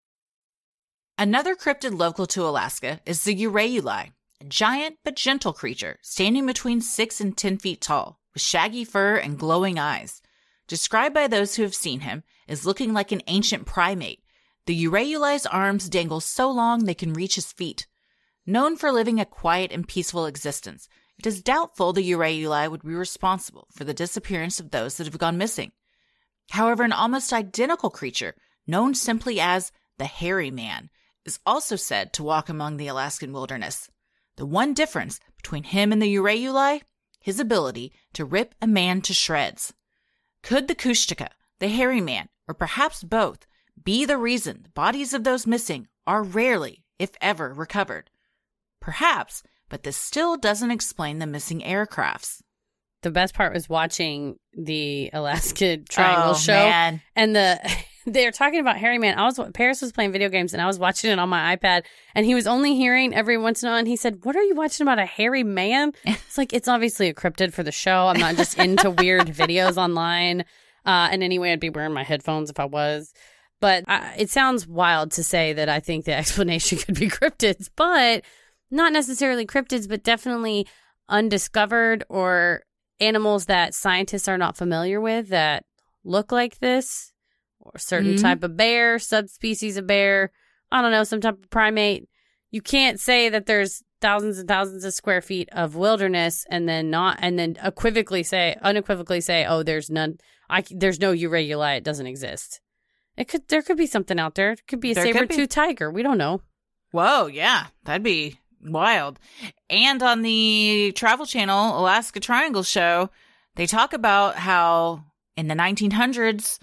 Another cryptid local to Alaska is the uraeuli, a giant but gentle creature standing between six and ten feet tall, with shaggy fur and glowing eyes. Described by those who have seen him as looking like an ancient primate, the uraeuli's arms dangle so long they can reach his feet. Known for living a quiet and peaceful existence, it is doubtful the uraeuli would be responsible for the disappearance of those that have gone missing. However, an almost identical creature, known simply as the Hairy Man, is also said to walk among the Alaskan wilderness. The one difference between him and the uraeuli? His ability to rip a man to shreds. Could the Kushtaka, the Hairy Man, or perhaps both, be the reason the bodies of those missing are rarely, if ever, recovered? Perhaps, but this still doesn't explain the missing aircrafts. The best part was watching the Alaska Triangle Oh, show. man. And the they're talking about Hairy Man. I was Paris was playing video games and I was watching it on my iPad and he was only hearing every once in a while and he said, "What are you watching about a hairy man?" It's like it's obviously a cryptid for the show. I'm not just into weird videos online. Uh and anyway, I'd be wearing my headphones if I was. But I, it sounds wild to say that I think the explanation could be cryptids, but not necessarily cryptids, but definitely undiscovered or animals that scientists are not familiar with that look like this, or a certain Mhm. type of bear, subspecies of bear, I don't know, some type of primate. You can't say that there's thousands and thousands of square feet of wilderness and then not, and then equivocally say, unequivocally say, oh, there's none, I, there's no uraeuli, it doesn't exist. It could, there could be something out there. It could be a There could be. saber-tooth tiger. We don't know. Whoa, yeah, that'd be wild. And on the Travel Channel Alaska Triangle show, they talk about how in the nineteen hundreds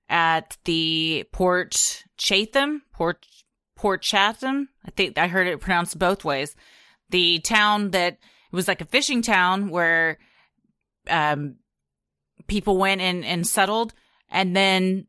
at the Port Chatham, Port Port Chatham, I think I heard it pronounced both ways. The town that it was like a fishing town where um, people went and, and settled, and then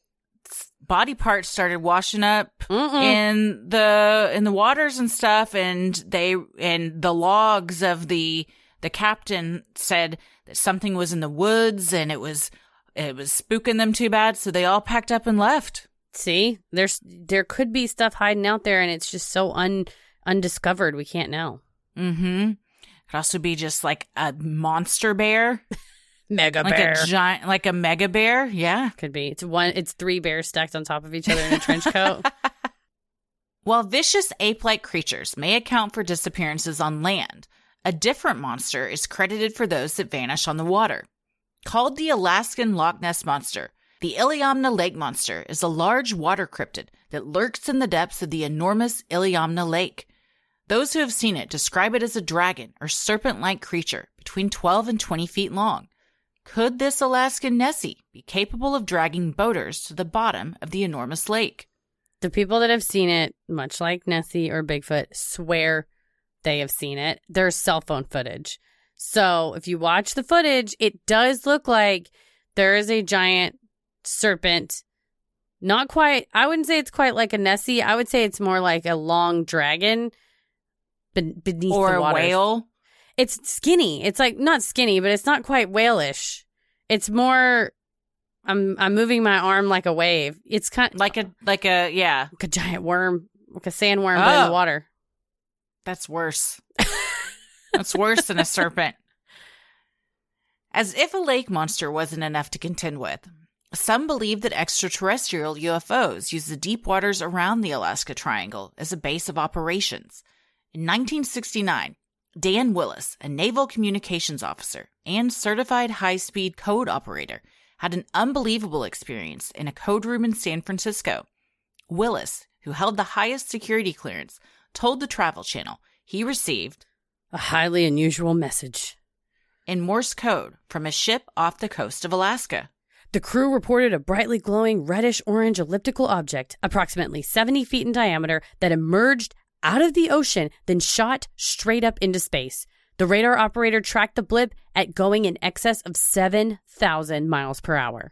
body parts started washing up Mm-mm. in the in the waters and stuff, and they and the logs of the the captain said that something was in the woods and it was it was spooking them too bad, so they all packed up and left. See, there's there could be stuff hiding out there, and it's just so un undiscovered. We can't know. Mm-hmm. Could also be just like a monster bear. Mega like bear. a giant, like a mega bear. Yeah. Could be. It's one. It's three bears stacked on top of each other in a trench coat. While vicious ape-like creatures may account for disappearances on land, a different monster is credited for those that vanish on the water. Called the Alaskan Loch Ness Monster, the Iliamna Lake Monster is a large water cryptid that lurks in the depths of the enormous Iliamna Lake. Those who have seen it describe it as a dragon or serpent-like creature between twelve and twenty feet long. Could this Alaskan Nessie be capable of dragging boaters to the bottom of the enormous lake? The people that have seen it, much like Nessie or Bigfoot, swear they have seen it. There's cell phone footage. So if you watch the footage, it does look like there is a giant serpent. Not quite, I wouldn't say it's quite like a Nessie. I would say it's more like a long dragon be- beneath or the water. Or a whale? It's skinny. It's like, not skinny, but it's not quite whale-ish. It's more... I'm I'm moving my arm like a wave. It's kind of like a like a yeah, like a giant worm, like a sandworm, oh, but in the water. That's worse. That's worse than a serpent. As if a lake monster wasn't enough to contend with, some believe that extraterrestrial U F Os use the deep waters around the Alaska Triangle as a base of operations. In nineteen sixty-nine, Dan Willis, a naval communications officer and certified high-speed code operator, had an unbelievable experience in a code room in San Francisco. Willis, who held the highest security clearance, told the Travel Channel he received a highly unusual message in Morse code from a ship off the coast of Alaska. The crew reported a brightly glowing reddish-orange elliptical object, approximately seventy feet in diameter, that emerged out of the ocean, then shot straight up into space. The radar operator tracked the blip at going in excess of seven thousand miles per hour.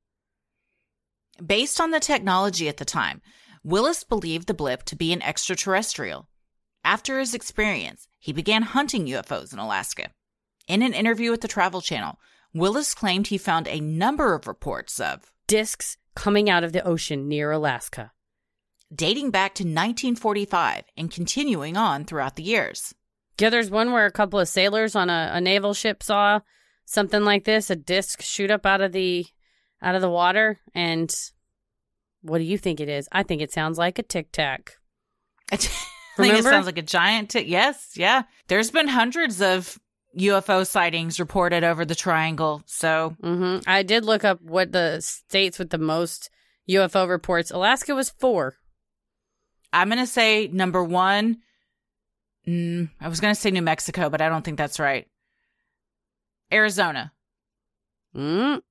Based on the technology at the time, Willis believed the blip to be an extraterrestrial. After his experience, he began hunting U F Os in Alaska. In an interview with the Travel Channel, Willis claimed he found a number of reports of discs coming out of the ocean near Alaska, dating back to nineteen forty-five and continuing on throughout the years. Yeah, there's one where a couple of sailors on a, a naval ship saw something like this, a disc shoot up out of the out of the water. And what do you think it is? I think it sounds like a Tic Tac. I think it sounds like a giant tic. Yes, yeah. There's been hundreds of U F O sightings reported over the triangle. So mm-hmm. I did look up what the states with the most U F O reports. Alaska was four. I'm going to say number one. Mm, I was going to say New Mexico, but I don't think that's right. Arizona. Mm.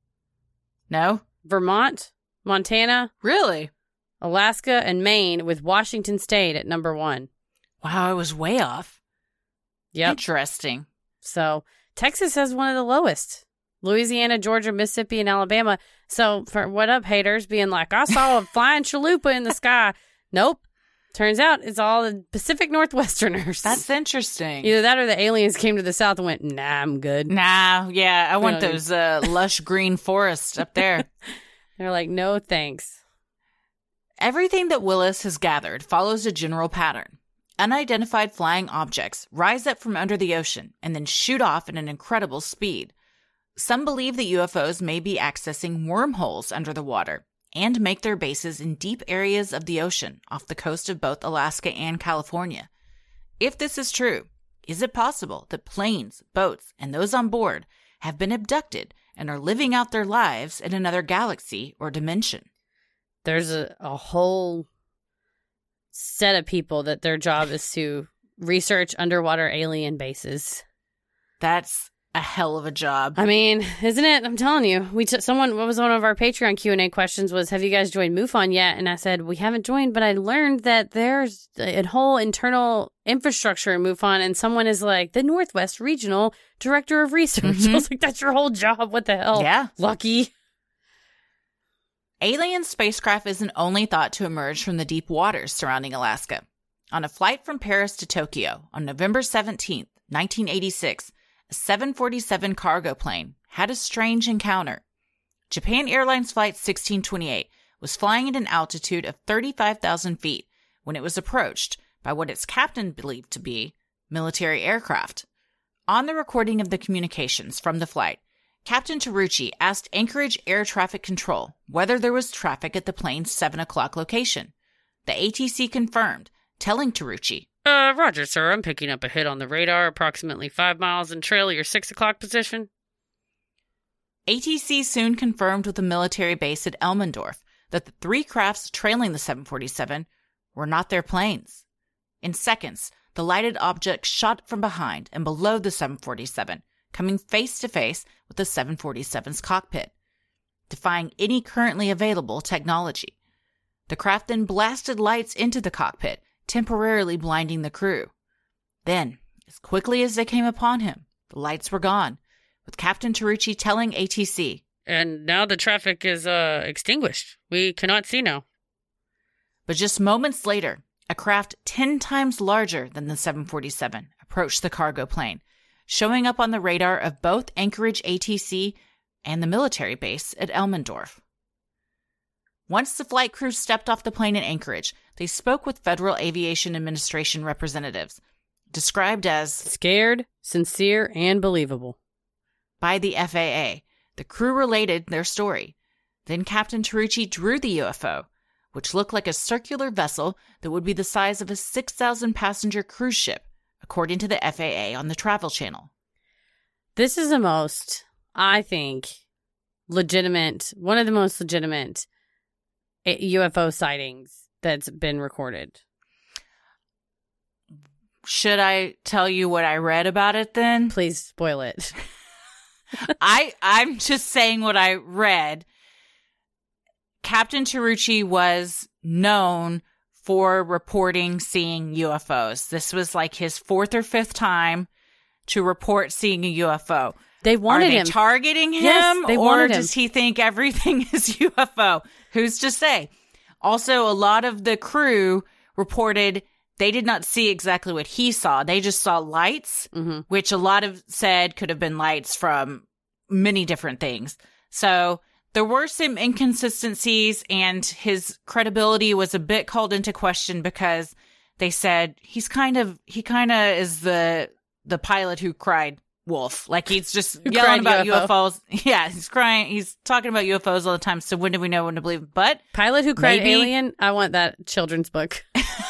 No? Vermont, Montana. Really? Alaska and Maine, with Washington State at number one. Wow, I was way off. Yep. Interesting. So Texas has one of the lowest. Louisiana, Georgia, Mississippi, and Alabama. So for what up, haters, being like, I saw a flying chalupa in the sky. Nope. Turns out it's all the Pacific Northwesterners. That's interesting. Either that or the aliens came to the south and went, nah, I'm good. Nah, yeah, I want know. those uh, lush green forests up there. They're like, no thanks. Everything that Willis has gathered follows a general pattern. Unidentified flying objects rise up from under the ocean and then shoot off at an incredible speed. Some believe that U F Os may be accessing wormholes under the water and make their bases in deep areas of the ocean off the coast of both Alaska and California. If this is true, is it possible that planes, boats, and those on board have been abducted and are living out their lives in another galaxy or dimension? There's a, a whole set of people that their job is to research underwater alien bases. That's a hell of a job. I mean, isn't it? I'm telling you. We t- someone what was one of our Patreon Q and A questions was, have you guys joined MUFON yet? And I said, we haven't joined, but I learned that there's a whole internal infrastructure in MUFON, and someone is like, the Northwest Regional Director of Research. Mm-hmm. I was like, that's your whole job. What the hell? Yeah. Lucky. Alien spacecraft isn't only thought to emerge from the deep waters surrounding Alaska. On a flight from Paris to Tokyo on November seventeenth, nineteen eighty-six, a seven forty-seven cargo plane had a strange encounter. Japan Airlines Flight sixteen twenty-eight was flying at an altitude of thirty-five thousand feet when it was approached by what its captain believed to be military aircraft. On the recording of the communications from the flight, Captain Tarucci asked Anchorage Air Traffic Control whether there was traffic at the plane's seven o'clock location. The A T C confirmed, telling Tarucci, Uh, roger, sir. I'm picking up a hit on the radar approximately five miles and trail your six o'clock position. A T C soon confirmed with the military base at Elmendorf that the three crafts trailing the seven forty-seven were not their planes. In seconds, the lighted object shot from behind and below the seven forty-seven, coming face to face with the seven forty-seven's cockpit, defying any currently available technology. The craft then blasted lights into the cockpit, temporarily blinding the crew. Then, as quickly as they came upon him, the lights were gone, with Captain Tarucci telling A T C, And now the traffic is uh extinguished. We cannot see now. But just moments later, a craft ten times larger than the seven forty-seven approached the cargo plane, showing up on the radar of both Anchorage A T C and the military base at Elmendorf. Once the flight crew stepped off the plane in Anchorage, they spoke with Federal Aviation Administration representatives, described as Scared, sincere, and believable. by the F A A. The crew related their story. Then Captain Tarucci drew the U F O, which looked like a circular vessel that would be the size of a six thousand passenger cruise ship, according to the F A A on the Travel Channel. This is the most, I think, legitimate, one of the most legitimate U F O sightings that's been recorded. Should I tell you what I read about it then? Please spoil it. I, I'm just saying what I read. Captain Tarucci was known for reporting seeing U F Os. This was like his fourth or fifth time to report seeing a U F O. They wanted Are they him. targeting him? Yes, they or wanted him. does he think everything is U F O? Who's to say? Also, a lot of the crew reported they did not see exactly what he saw. They just saw lights, Mm-hmm. which a lot of said could have been lights from many different things. So there were some inconsistencies, and his credibility was a bit called into question because they said he's kind of, he kind of is the, the pilot who cried wolf. Like he's just Who yelling cried about U F O. U F Os. Yeah, he's crying. He's talking about U F Os all the time. So when do we know when to believe? But Pilot Who Cried Maybe- Alien? I want that children's book.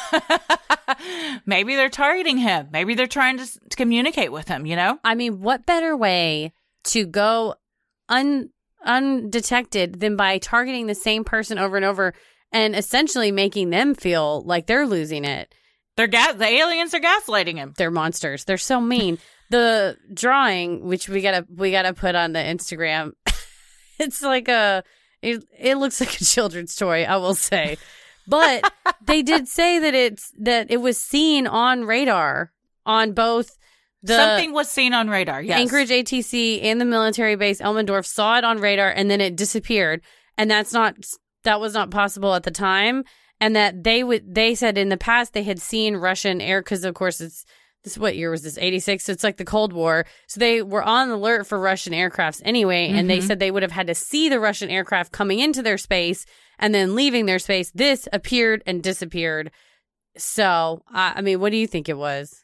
maybe they're targeting him. Maybe they're trying to, s- to communicate with him, you know? I mean, what better way to go un undetected than by targeting the same person over and over and essentially making them feel like they're losing it? They're ga- the aliens are gaslighting him. They're monsters. They're so mean. The drawing, which we gotta we gotta put on the Instagram, it's like a it, it looks like a children's toy, I will say. But they did say that it's that it was seen on radar on both the Something was seen on radar, yes. Anchorage A T C and the military base Elmendorf saw it on radar, and then it disappeared. And that's not that was not possible at the time. And that they would they said in the past they had seen Russian air, because of course it's this what year was this, eighty-six? So it's like the Cold War. So they were on alert for Russian aircrafts anyway, and they Mhm. said they would have had to see the Russian aircraft coming into their space and then leaving their space. This appeared and disappeared. So I I mean, what do you think it was?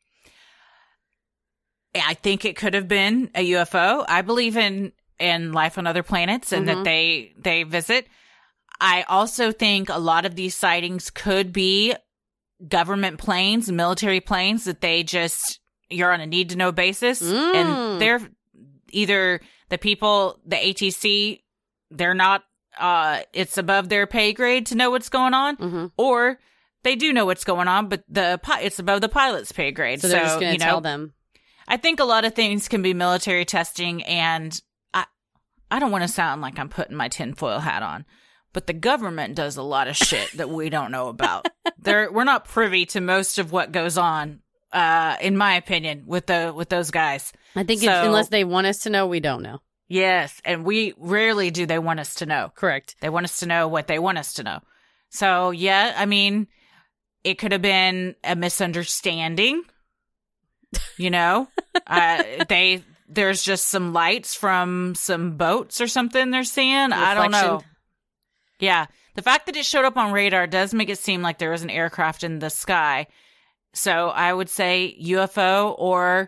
I think it could have been a U F O. I believe in in life on other planets and Mhm. that they they visit. I also think a lot of these sightings could be government planes, military planes that they just you're on a need to know basis, Mm. and they're either the people, the A T C, they're not. Uh, it's above their pay grade to know what's going on, Mm-hmm. or they do know what's going on, but the pi- it's above the pilot's pay grade. So they're just going you to know, tell them. I think a lot of things can be military testing, and I I don't want to sound like I'm putting my tinfoil hat on, but the government does a lot of shit that we don't know about. They're we're not privy to most of what goes on, uh, in my opinion, with the with those guys. I think So- it's, unless they want us to know, we don't know. Yes, and we rarely do they want us to know. Correct. They want us to know what they want us to know. So yeah, I mean, it could have been a misunderstanding. You know, uh, they there's just some lights from some boats or something they're seeing. I don't know. Reflection. Yeah, the fact that it showed up on radar does make it seem like there was an aircraft in the sky. So I would say U F O or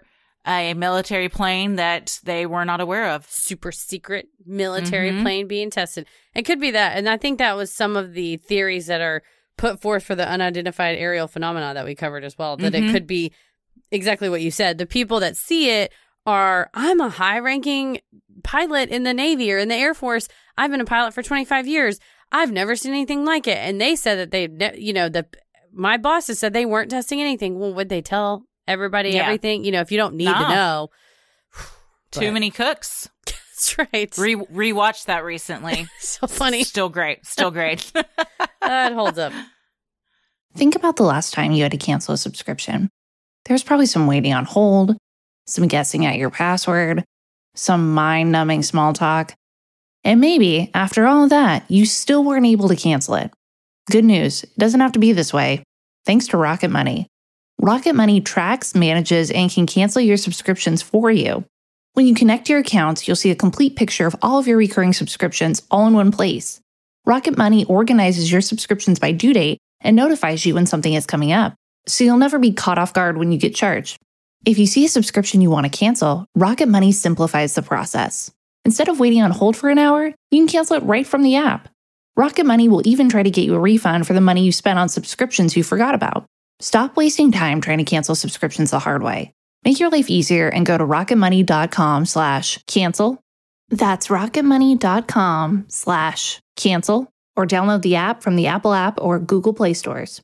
a military plane that they were not aware of. Super secret military Mhm. plane being tested. It could be that. And I think that was some of the theories that are put forth for the unidentified aerial phenomena that we covered as well, that Mhm. it could be exactly what you said. The people that see it are, I'm a high-ranking pilot in the Navy or in the Air Force. I've been a pilot for twenty-five years. I've never seen anything like it. And they said that they, ne- you know, the my bosses said they weren't testing anything. Well, would they tell everybody Yeah. everything? You know, if you don't need No. to know. Too But- many cooks. That's right. Re rewatched that recently. So funny. Still great. Still great. That holds up. Think about the last time you had to cancel a subscription. There's probably some waiting on hold, some guessing at your password, some mind-numbing small talk. And maybe, after all of that, you still weren't able to cancel it. Good news, it doesn't have to be this way. Thanks to Rocket Money. Rocket Money tracks, manages, and can cancel your subscriptions for you. When you connect your accounts, you'll see a complete picture of all of your recurring subscriptions all in one place. Rocket Money organizes your subscriptions by due date and notifies you when something is coming up, so you'll never be caught off guard when you get charged. If you see a subscription you want to cancel, Rocket Money simplifies the process. Instead of waiting on hold for an hour, you can cancel it right from the app. Rocket Money will even try to get you a refund for the money you spent on subscriptions you forgot about. Stop wasting time trying to cancel subscriptions the hard way. Make your life easier and go to rocketmoney.com slash cancel. That's rocketmoney.com slash cancel, or download the app from the Apple app or Google Play stores.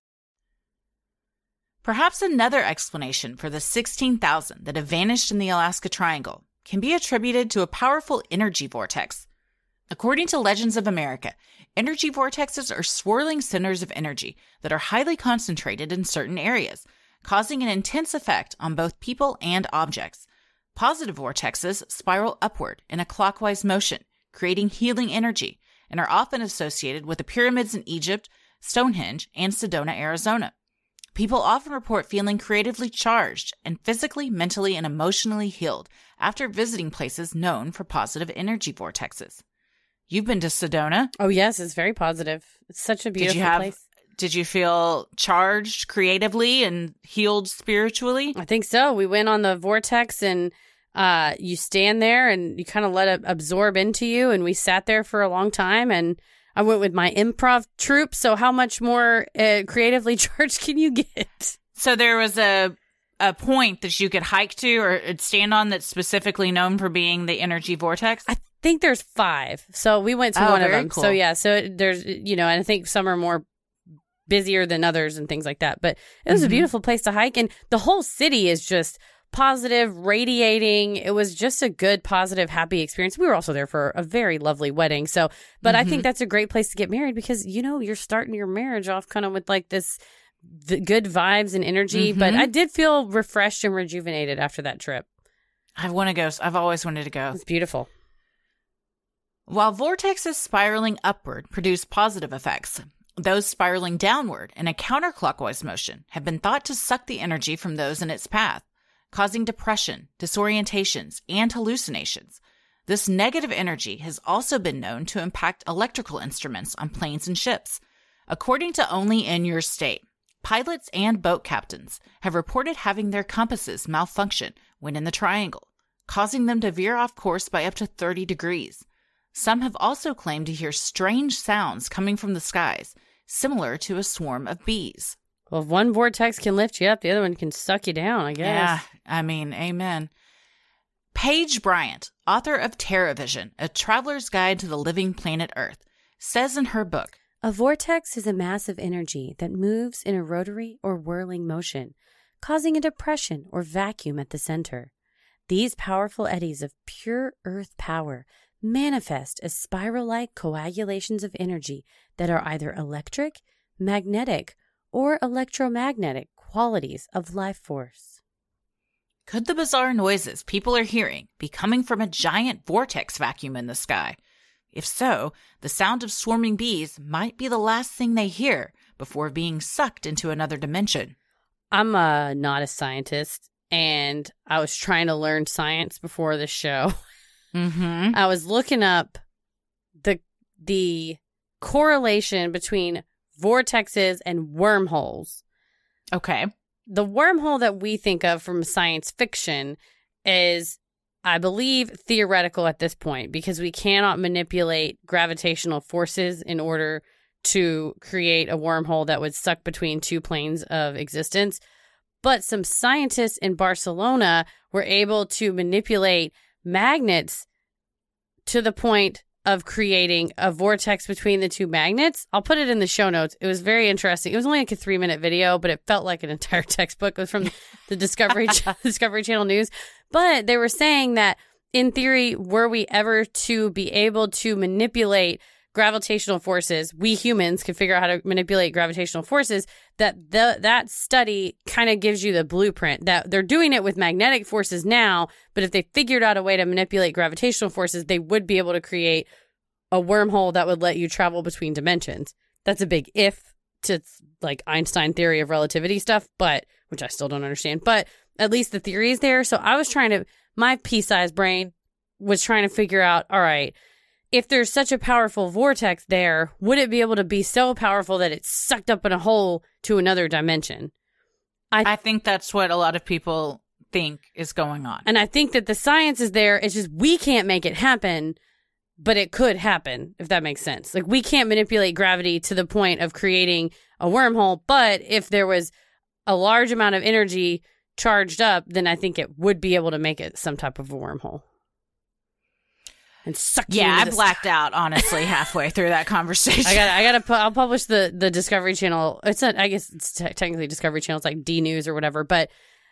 Perhaps another explanation for the sixteen thousand that have vanished in the Alaska Triangle can be attributed to a powerful energy vortex. According to Legends of America, energy vortexes are swirling centers of energy that are highly concentrated in certain areas, causing an intense effect on both people and objects. Positive vortexes spiral upward in a clockwise motion, creating healing energy, and are often associated with the pyramids in Egypt, Stonehenge, and Sedona, Arizona. People often report feeling creatively charged and physically, mentally, and emotionally healed after visiting places known for positive energy vortexes. You've been to Sedona. Oh, yes. It's very positive. It's such a beautiful Did you have, place. Did you feel charged creatively and healed spiritually? I think so. We went on the vortex and uh, you stand there and you kind of let it absorb into you. And we sat there for a long time. And I went with my improv troupe. So how much more uh, creatively charged can you get? So there was a a point that you could hike to or stand on that's specifically known for being the energy vortex? I think there's five. So we went to Oh, one of very them. cool. So yeah, so it- there's, you know, and I think some are more busier than others and things like that. But it was Mhm. a beautiful place to hike. And the whole city is just positive, radiating. It was just a good, positive, happy experience. We were also there for a very lovely wedding. So, but I think that's a great place to get married because, you know, you're starting your marriage off kind of with like this v- good vibes and energy. But Mhm. I did feel refreshed and rejuvenated after that trip. I want to go. I've always wanted to go. It's beautiful. While vortexes spiraling upward produce positive effects, those spiraling downward in a counterclockwise motion have been thought to suck the energy from those in its path, causing depression, disorientations, and hallucinations. This negative energy has also been known to impact electrical instruments on planes and ships. According to Only in Your State, pilots and boat captains have reported having their compasses malfunction when in the triangle, causing them to veer off course by up to thirty degrees. Some have also claimed to hear strange sounds coming from the skies, similar to a swarm of bees. Well, if one vortex can lift you up, the other one can suck you down, I guess. Yeah, I mean, amen. Paige Bryant, author of TerraVision, A Traveler's Guide to the Living Planet Earth, says in her book, A vortex is a mass of energy that moves in a rotary or whirling motion, causing a depression or vacuum at the center. These powerful eddies of pure earth power manifest as spiral-like coagulations of energy that are either electric, magnetic, or electromagnetic qualities of life force. could the bizarre noises people are hearing be coming from a giant vortex vacuum in the sky? If so, the sound of swarming bees might be the last thing they hear before being sucked into another dimension. I'm uh, not a scientist, and I was trying to learn science before this show. Mm-hmm. I was looking up the the correlation between vortexes and wormholes. Okay. The wormhole that we think of from science fiction is, I believe, theoretical at this point because we cannot manipulate gravitational forces in order to create a wormhole that would suck between two planes of existence. But some scientists in Barcelona were able to manipulate magnets to the point of creating a vortex between the two magnets. I'll put it in the show notes. It was very interesting. It was only like a three minute video, but it felt like an entire textbook. It was from the Discovery Discovery Channel News. But they were saying that in theory, were we ever to be able to manipulate gravitational forces, we humans can figure out how to manipulate gravitational forces, that the, that study kind of gives you the blueprint that they're doing it with magnetic forces now, but if they figured out a way to manipulate gravitational forces, they would be able to create a wormhole that would let you travel between dimensions. That's a big if to like Einstein theory of relativity stuff, but which I still don't understand, but at least the theory is there. So I was trying to, my pea-sized brain was trying to figure out, all right, if there's such a powerful vortex there, would it be able to be so powerful that it's sucked up in a hole to another dimension? I, I think that's what a lot of people think is going on. And I think that the science is there. It's just we can't make it happen, but it could happen, if that makes sense. Like, we can't manipulate gravity to the point of creating a wormhole, but if there was a large amount of energy charged up, then I think it would be able to make it some type of a wormhole. And suck you yeah, into I the blacked out honestly halfay through that conversation. I got, I got to, pu- I'll publish the the Discovery Channel. It's not, I guess it's te- technically Discovery Channel. It's like D News or whatever. But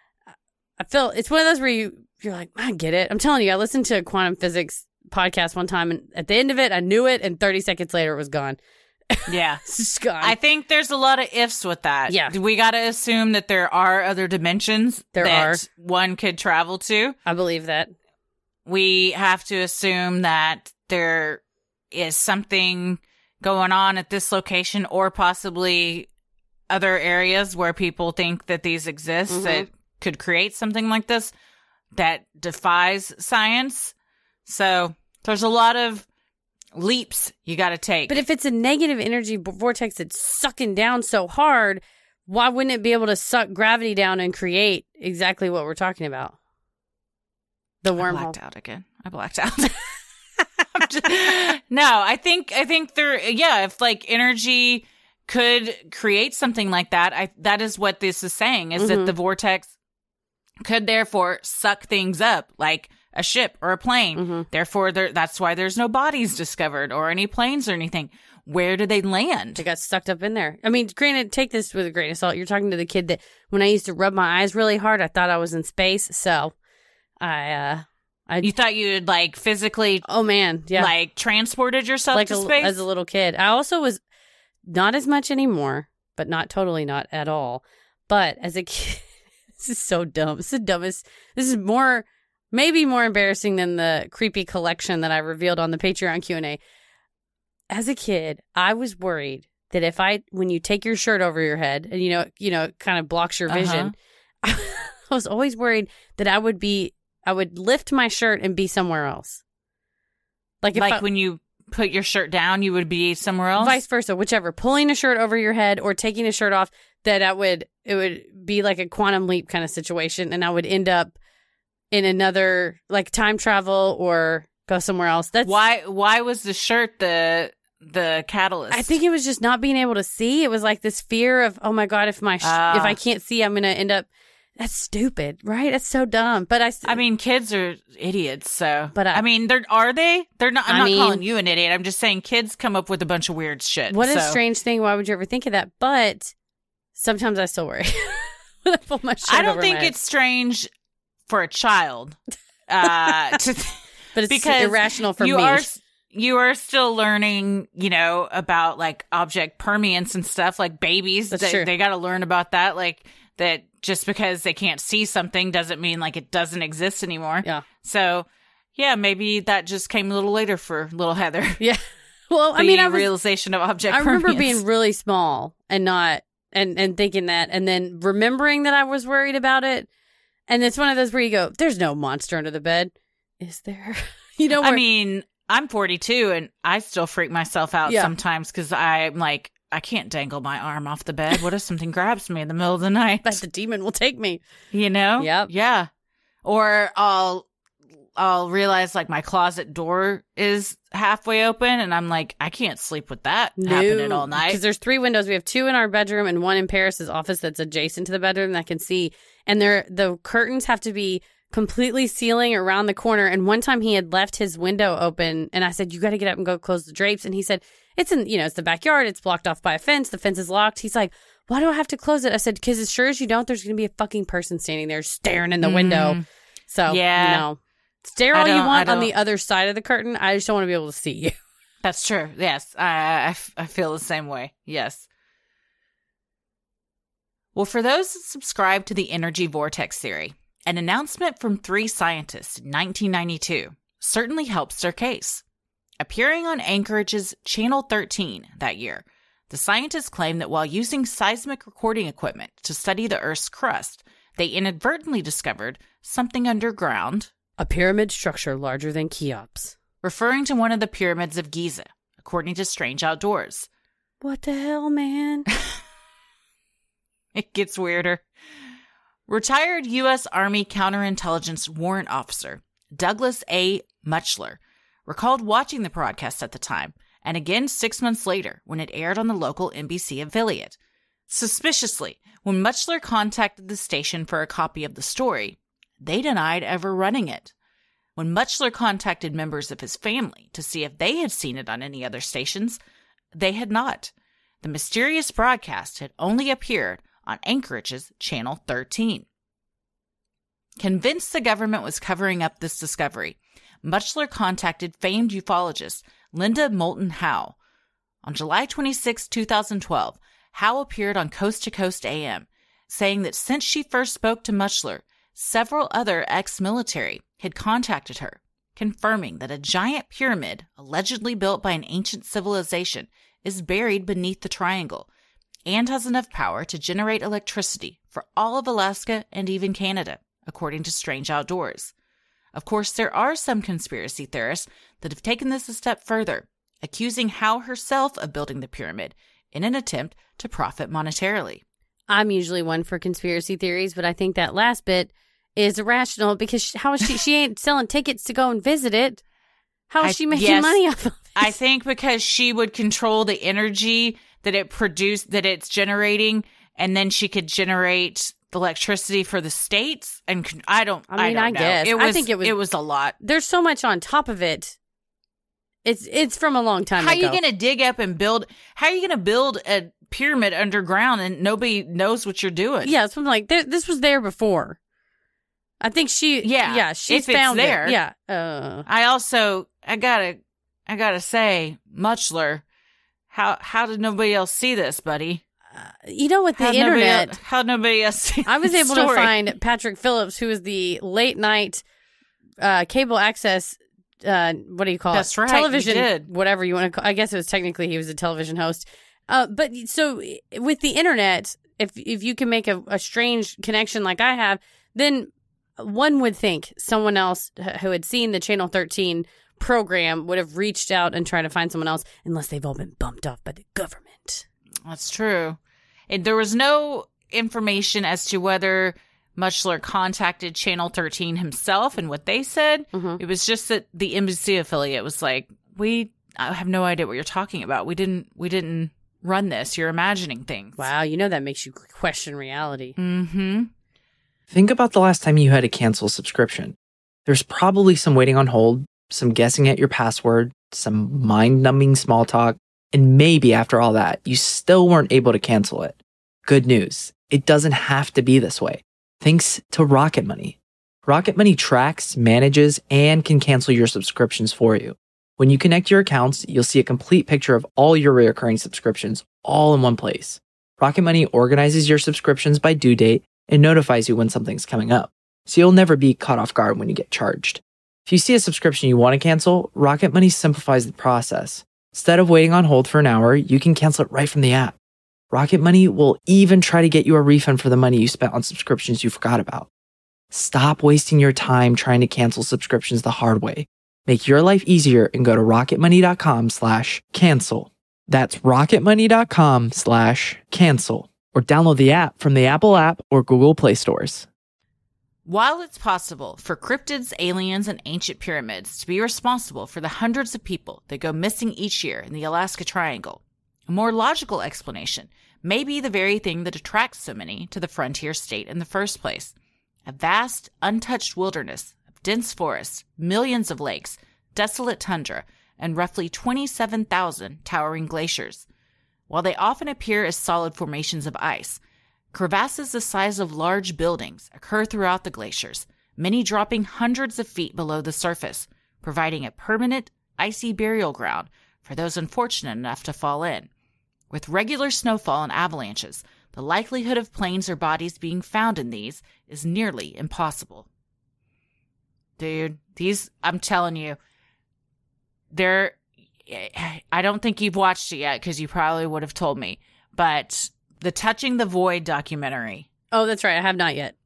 I feel it's one of those where you you're like, I get it. I'm telling you, I listened to a quantum physics podcast one time, and at the end of it, I knew it, and thirty seconds later, it was gone. Yeah, It's just gone. I think there's a lot of ifs with that. Yeah. We got to assume that there are other dimensions There that are. one could travel to. I believe that. We have to assume that there is something going on at this location or possibly other areas where people think that these exist Mhm. that could create something like this that defies science. So there's a lot of leaps you got to take. But if it's a negative energy b- vortex that's sucking down so hard, why wouldn't it be able to suck gravity down and create exactly what we're talking about? The I wormhole. blacked out again. I blacked out. I'm just- no, I think I think there. Yeah, if like energy could create something like that, I that is what this is saying is Mhm. that the vortex could therefore suck things up like a ship or a plane. Mhm. Therefore, there, that's why there's no bodies discovered or any planes or anything. Where did they land? They got sucked up in there. I mean, granted, take this with a grain of salt. You're talking to the kid that when I used to rub my eyes really hard, I thought I was in space. So I, uh, I, You thought you'd like physically oh man, yeah. like transported yourself like to a, space? as a little kid. I also was not as much anymore, but not totally not at all. But as a kid, this is so dumb. This is the dumbest. This is more, maybe more embarrassing than the creepy collection that I revealed on the Patreon Q and A. As a kid, I was worried that if I, when you take your shirt over your head and, you know, you know, it kind of blocks your vision, I was always worried that I would be, I would lift my shirt and be somewhere else. Like if like I, when you put your shirt down, you would be somewhere else? vice versa, whichever, pulling a shirt over your head or taking a shirt off, that I would, it would be like a quantum leap kind of situation. And I would end up in another, like time travel or go somewhere else. That's Why Why was the shirt the the catalyst? I think it was just not being able to see. It was like this fear of, oh my God, if my, sh- Ah. if I can't see, I'm going to end up, that's stupid, right? That's so dumb. But I, I mean, kids are idiots, so. But I- I mean, they're are they? They're not. I'm I not mean- calling you an idiot. I'm just saying kids come up with a bunch of weird shit. what a so. strange thing. Why would you ever think of that? But sometimes I still worry. When I pull my shirt I don't over think my it's strange for a child. Uh, to but it's because irrational for you me. are you are still learning, you know, about like object permanence and stuff. Like babies, That's they, true. they got to learn about that. Like that, just because they can't see something doesn't mean like it doesn't exist anymore. Yeah. So, yeah, maybe that just came a little later for little Heather. Yeah. Well, I The mean, I was, realization of object I remember permanence. being really small and not, and, and thinking that, and then remembering that I was worried about it. And it's one of those where you go, there's no monster under the bed. Is there? You know, I where- mean, I'm forty-two and I still freak myself out Yeah. sometimes because I'm like, I can't dangle my arm off the bed. What if something grabs me in the middle of the night? that the demon will take me. You know? Yep. Yeah. Or I'll I'll realize like my closet door is halfway open and I'm like, I can't sleep with that happening all night. Because there's three windows. We have two in our bedroom and one in Paris's office that's adjacent to the bedroom that I can see. And they're, the curtains have to be completely sealing around the corner. And one time he had left his window open and I said, you got to get up and go close the drapes. And he said, it's in, you know, it's the backyard. It's blocked off by a fence. The fence is locked. He's like, why do I have to close it? I said, because as sure as you don't, there's going to be a fucking person standing there staring in the mm. window. So, yeah. you know. Stare all you want on the other side of the curtain. I just don't want to be able to see you. That's true. Yes. I, I, I feel the same way. Yes. Well, for those that subscribe to the energy vortex theory, an announcement from three scientists in nineteen ninety-two certainly helps their case. Appearing on Anchorage's Channel thirteen that year, the scientists claim that while using seismic recording equipment to study the Earth's crust, they inadvertently discovered something underground. A pyramid structure larger than Cheops. Referring to one of the pyramids of Giza, according to Strange Outdoors. What the hell, man? It gets weirder. Retired U S Army counterintelligence warrant officer Douglas A. Muchler recalled watching the broadcast at the time, and again six months later when it aired on the local N B C affiliate. Suspiciously, when Muchler contacted the station for a copy of the story, they denied ever running it. When Muchler contacted members of his family to see if they had seen it on any other stations, they had not. The mysterious broadcast had only appeared on Anchorage's Channel thirteen. Convinced the government was covering up this discovery, Muchler contacted famed ufologist Linda Moulton Howe. On July twenty-sixth, twenty twelve, Howe appeared on Coast to Coast A M, saying that since she first spoke to Muchler, several other ex-military had contacted her, confirming that a giant pyramid, allegedly built by an ancient civilization, is buried beneath the triangle and has enough power to generate electricity for all of Alaska and even Canada, according to Strange Outdoors. Of course, there are some conspiracy theorists that have taken this a step further, accusing Howe herself of building the pyramid in an attempt to profit monetarily. I'm usually one for conspiracy theories, but I think that last bit is irrational because she, how is she? She ain't selling tickets to go and visit it. How is I, she making yes, money off of it? I think because she would control the energy that it produced, that it's generating, and then she could generate the electricity for the states. And I don't. I mean, I, I don't guess know. It was, I think it was. It was a lot. There's so much on top of it. It's it's from a long time how ago. How are you going to dig up and build? How are you going to build a pyramid underground and nobody knows what you're doing? Yeah, it's like there, this was there before. I think she. Yeah, yeah, she's if found it's there. It. Yeah. Uh, I also I gotta I gotta say, Muchler, how how did nobody else see this, buddy? Uh, you know, with the how'd internet, nobody, how'd nobody else see I was able story? to find Patrick Phillips, who is the late night uh, cable access. Uh, what do you call That's it? right, Television, you did. whatever you want to call. I guess it was technically he was a television host. Uh, but so with the internet, if if you can make a, a strange connection like I have, then one would think someone else who had seen the Channel thirteen program would have reached out and tried to find someone else, unless they've all been bumped off by the government. That's true. And there was no information as to whether Muchler contacted Channel thirteen himself and what they said. Mm-hmm. It was just that the N B C affiliate was like, we I have no idea what you're talking about. We didn't we didn't run this. You're imagining things. Wow, you know that makes you question reality. Mm-hmm. Think about the last time you had to cancel a subscription. There's probably some waiting on hold, some guessing at your password, some mind-numbing small talk, and maybe after all that, you still weren't able to cancel it. Good news, it doesn't have to be this way. Thanks to Rocket Money. Rocket Money tracks, manages, and can cancel your subscriptions for you. When you connect your accounts, you'll see a complete picture of all your recurring subscriptions all in one place. Rocket Money organizes your subscriptions by due date and notifies you when something's coming up, so you'll never be caught off guard when you get charged. If you see a subscription you want to cancel, Rocket Money simplifies the process. Instead of waiting on hold for an hour, you can cancel it right from the app. Rocket Money will even try to get you a refund for the money you spent on subscriptions you forgot about. Stop wasting your time trying to cancel subscriptions the hard way. Make your life easier and go to rocketmoney.com slash cancel. That's rocketmoney.com slash cancel. Or download the app from the Apple app or Google Play stores. While it's possible for cryptids, aliens, and ancient pyramids to be responsible for the hundreds of people that go missing each year in the Alaska Triangle, a more logical explanation may be the very thing that attracts so many to the frontier state in the first place. A vast, untouched wilderness of dense forests, millions of lakes, desolate tundra, and roughly twenty-seven thousand towering glaciers. While they often appear as solid formations of ice, crevasses the size of large buildings occur throughout the glaciers, many dropping hundreds of feet below the surface, providing a permanent, icy burial ground for those unfortunate enough to fall in. With regular snowfall and avalanches, the likelihood of planes or bodies being found in these is nearly impossible. Dude, these, I'm telling you, they're, I don't think you've watched it yet because you probably would have told me, but the Touching the Void documentary. Oh, that's right. I have not yet.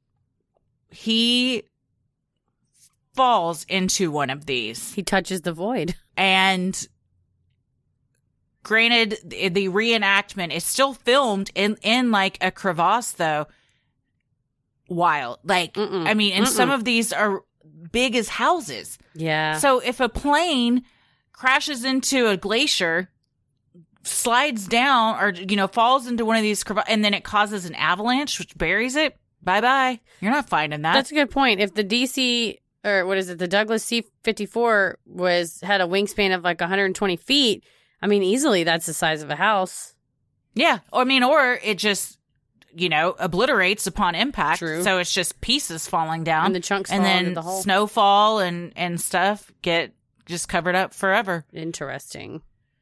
He falls into one of these. He touches the void. And granted, the reenactment is still filmed in, in like a crevasse, though. Wild. Like, Mm-mm. I mean, and Mm-mm. some of these are big as houses. Yeah. So if a plane crashes into a glacier, slides down, or, you know, falls into one of these crevasses, and then it causes an avalanche, which buries it, bye-bye. You're not finding that. That's a good point. If the D C, or what is it, the Douglas C fifty-four was had a wingspan of like one hundred twenty feet, I mean, easily that's the size of a house. Yeah. I mean, or it just, you know, obliterates upon impact. True. So it's just pieces falling down. And the chunks and fall then into the hole. snowfall and, and stuff get just covered up forever. Interesting.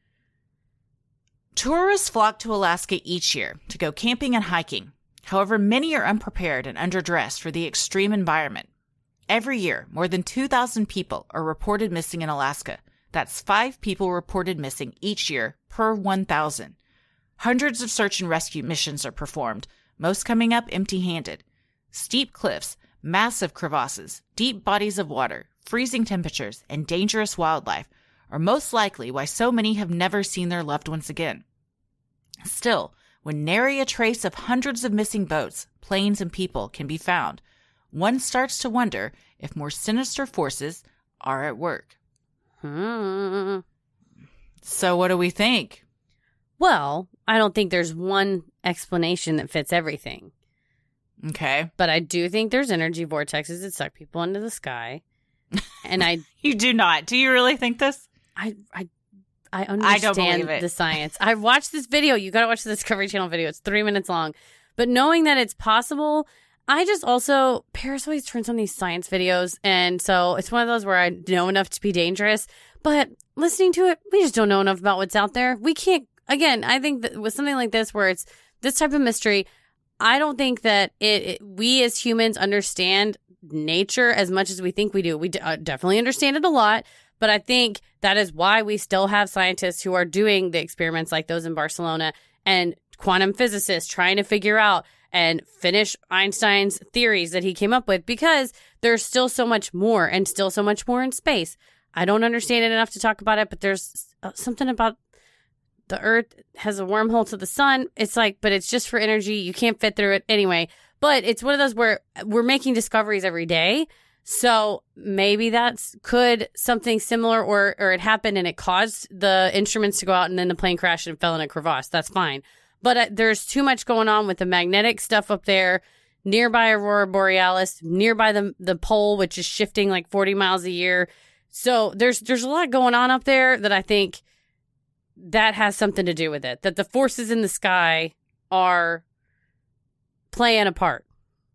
Tourists flock to Alaska each year to go camping and hiking. However, many are unprepared and underdressed for the extreme environment. Every year, more than two thousand people are reported missing in Alaska. That's five people reported missing each year per one thousand. Hundreds of search and rescue missions are performed, most coming up empty-handed. Steep cliffs, massive crevasses, deep bodies of water, freezing temperatures, and dangerous wildlife are most likely why so many have never seen their loved ones again. Still, when nary a trace of hundreds of missing boats, planes, and people can be found, one starts to wonder if more sinister forces are at work. Hmm. So what do we think? Well, I don't think there's one explanation that fits everything. Okay. But I do think there's energy vortexes that suck people into the sky. And I You do not. Do you really think this? I I I I don't understand believe it. the science. I watched this video. You got to watch the Discovery Channel video. It's three minutes long. But knowing that it's possible, I just also, Paris always turns on these science videos. And so it's one of those where I know enough to be dangerous. But listening to it, we just don't know enough about what's out there. We can't, again, I think that with something like this where it's this type of mystery, I don't think that it, it we as humans understand nature as much as we think we do. We d- uh, definitely understand it a lot. But I think that is why we still have scientists who are doing the experiments like those in Barcelona and quantum physicists trying to figure out and finish Einstein's theories that he came up with, because there's still so much more and still so much more in space. I don't understand it enough to talk about it, but there's something about the Earth has a wormhole to the sun. It's like, but it's just for energy. You can't fit through it anyway. But it's one of those where we're making discoveries every day. So maybe that's could something similar, or or it happened and it caused the instruments to go out and then the plane crashed and fell in a crevasse. That's fine. But uh, there's too much going on with the magnetic stuff up there, nearby Aurora Borealis, nearby the the pole, which is shifting like forty miles a year. So there's there's a lot going on up there that I think that has something to do with it. That the forces in the sky are playing a part.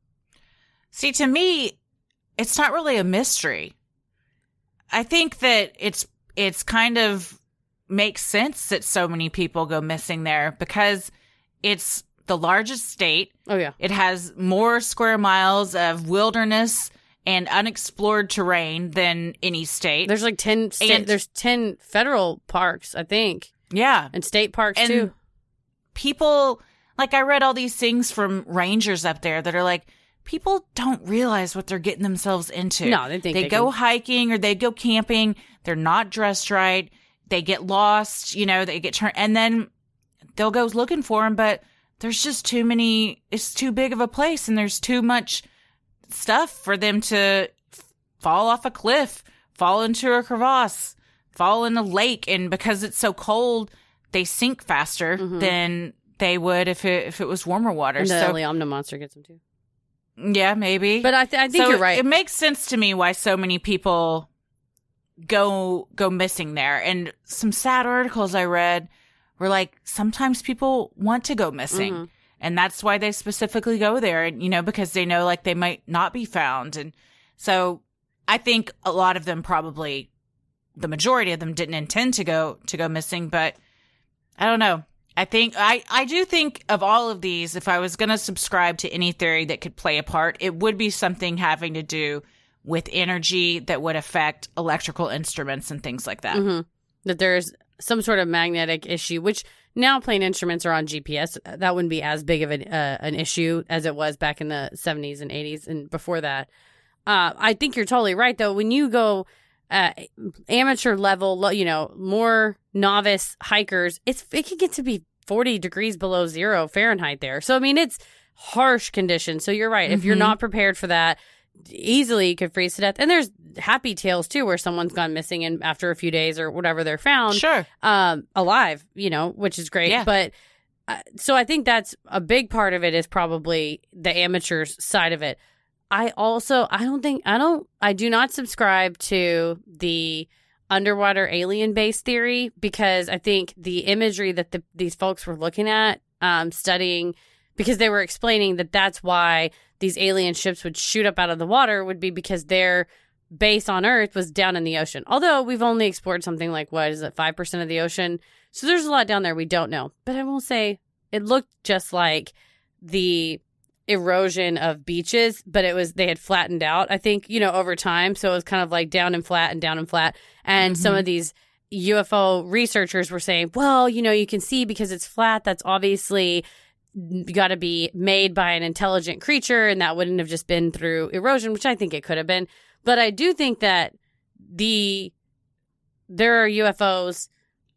See, to me, it's not really a mystery. I think that it's it's kind of makes sense that so many people go missing there because it's the largest state. Oh, yeah. It has more square miles of wilderness and unexplored terrain than any state. There's like ten sta- And- there's ten federal parks, I think, yeah. and state parks And too. people, like I read all these things from rangers up there that are like, people don't realize what they're getting themselves into. No, they think they, they go can- hiking or they go camping. They're not dressed right. They get lost, you know, they get turned, and then they'll go looking for them. But there's just too many, it's too big of a place and there's too much stuff for them to f- fall off a cliff, fall into a crevasse, fall in a lake. And because it's so cold, they sink faster mm-hmm. than they would if it if it was warmer water. And the so, Liamna monster gets them too. Yeah, maybe. But I, th- I think so you're right. It, it makes sense to me why so many people go go missing there. And some sad articles I read were like, sometimes people want to go missing. Mm-hmm. And that's why they specifically go there, and you know, because they know like they might not be found. And so I think a lot of them probably, the majority of them didn't intend to go to go missing, but I don't know. I think I, I do think of all of these, if I was going to subscribe to any theory that could play a part, it would be something having to do with energy that would affect electrical instruments and things like that. Mm-hmm. That there's some sort of magnetic issue, which now plane instruments are on G P S. That wouldn't be as big of an, uh, an issue as it was back in the seventies and eighties and before that. Uh, I think you're totally right, though. When you go uh, amateur level, you know, more novice hikers, it's it can get to be forty degrees below zero Fahrenheit there. So, I mean, it's harsh conditions. So you're right. Mm-hmm. If you're not prepared for that, easily you could freeze to death. And there's happy tales too, where someone's gone missing and after a few days or whatever they're found sure um alive, you know, which is great. Yeah. But uh, so I think that's a big part of it, is probably the amateurs side of it. I also I don't think I don't I do not subscribe to the underwater alien base theory, because I think the imagery that the, these folks were looking at, um studying, because they were explaining that that's why these alien ships would shoot up out of the water, would be because their base on Earth was down in the ocean. Although we've only explored something like, what is it, five percent of the ocean? So there's a lot down there we don't know. But I will say it looked just like the erosion of beaches, but it was, they had flattened out, I think, you know, over time. So it was kind of like down and flat and down and flat. And mm-hmm. some of these U F O researchers were saying, well, you know, you can see because it's flat, that's obviously got to be made by an intelligent creature, and that wouldn't have just been through erosion, which I think it could have been. But I do think that the there are U F Os,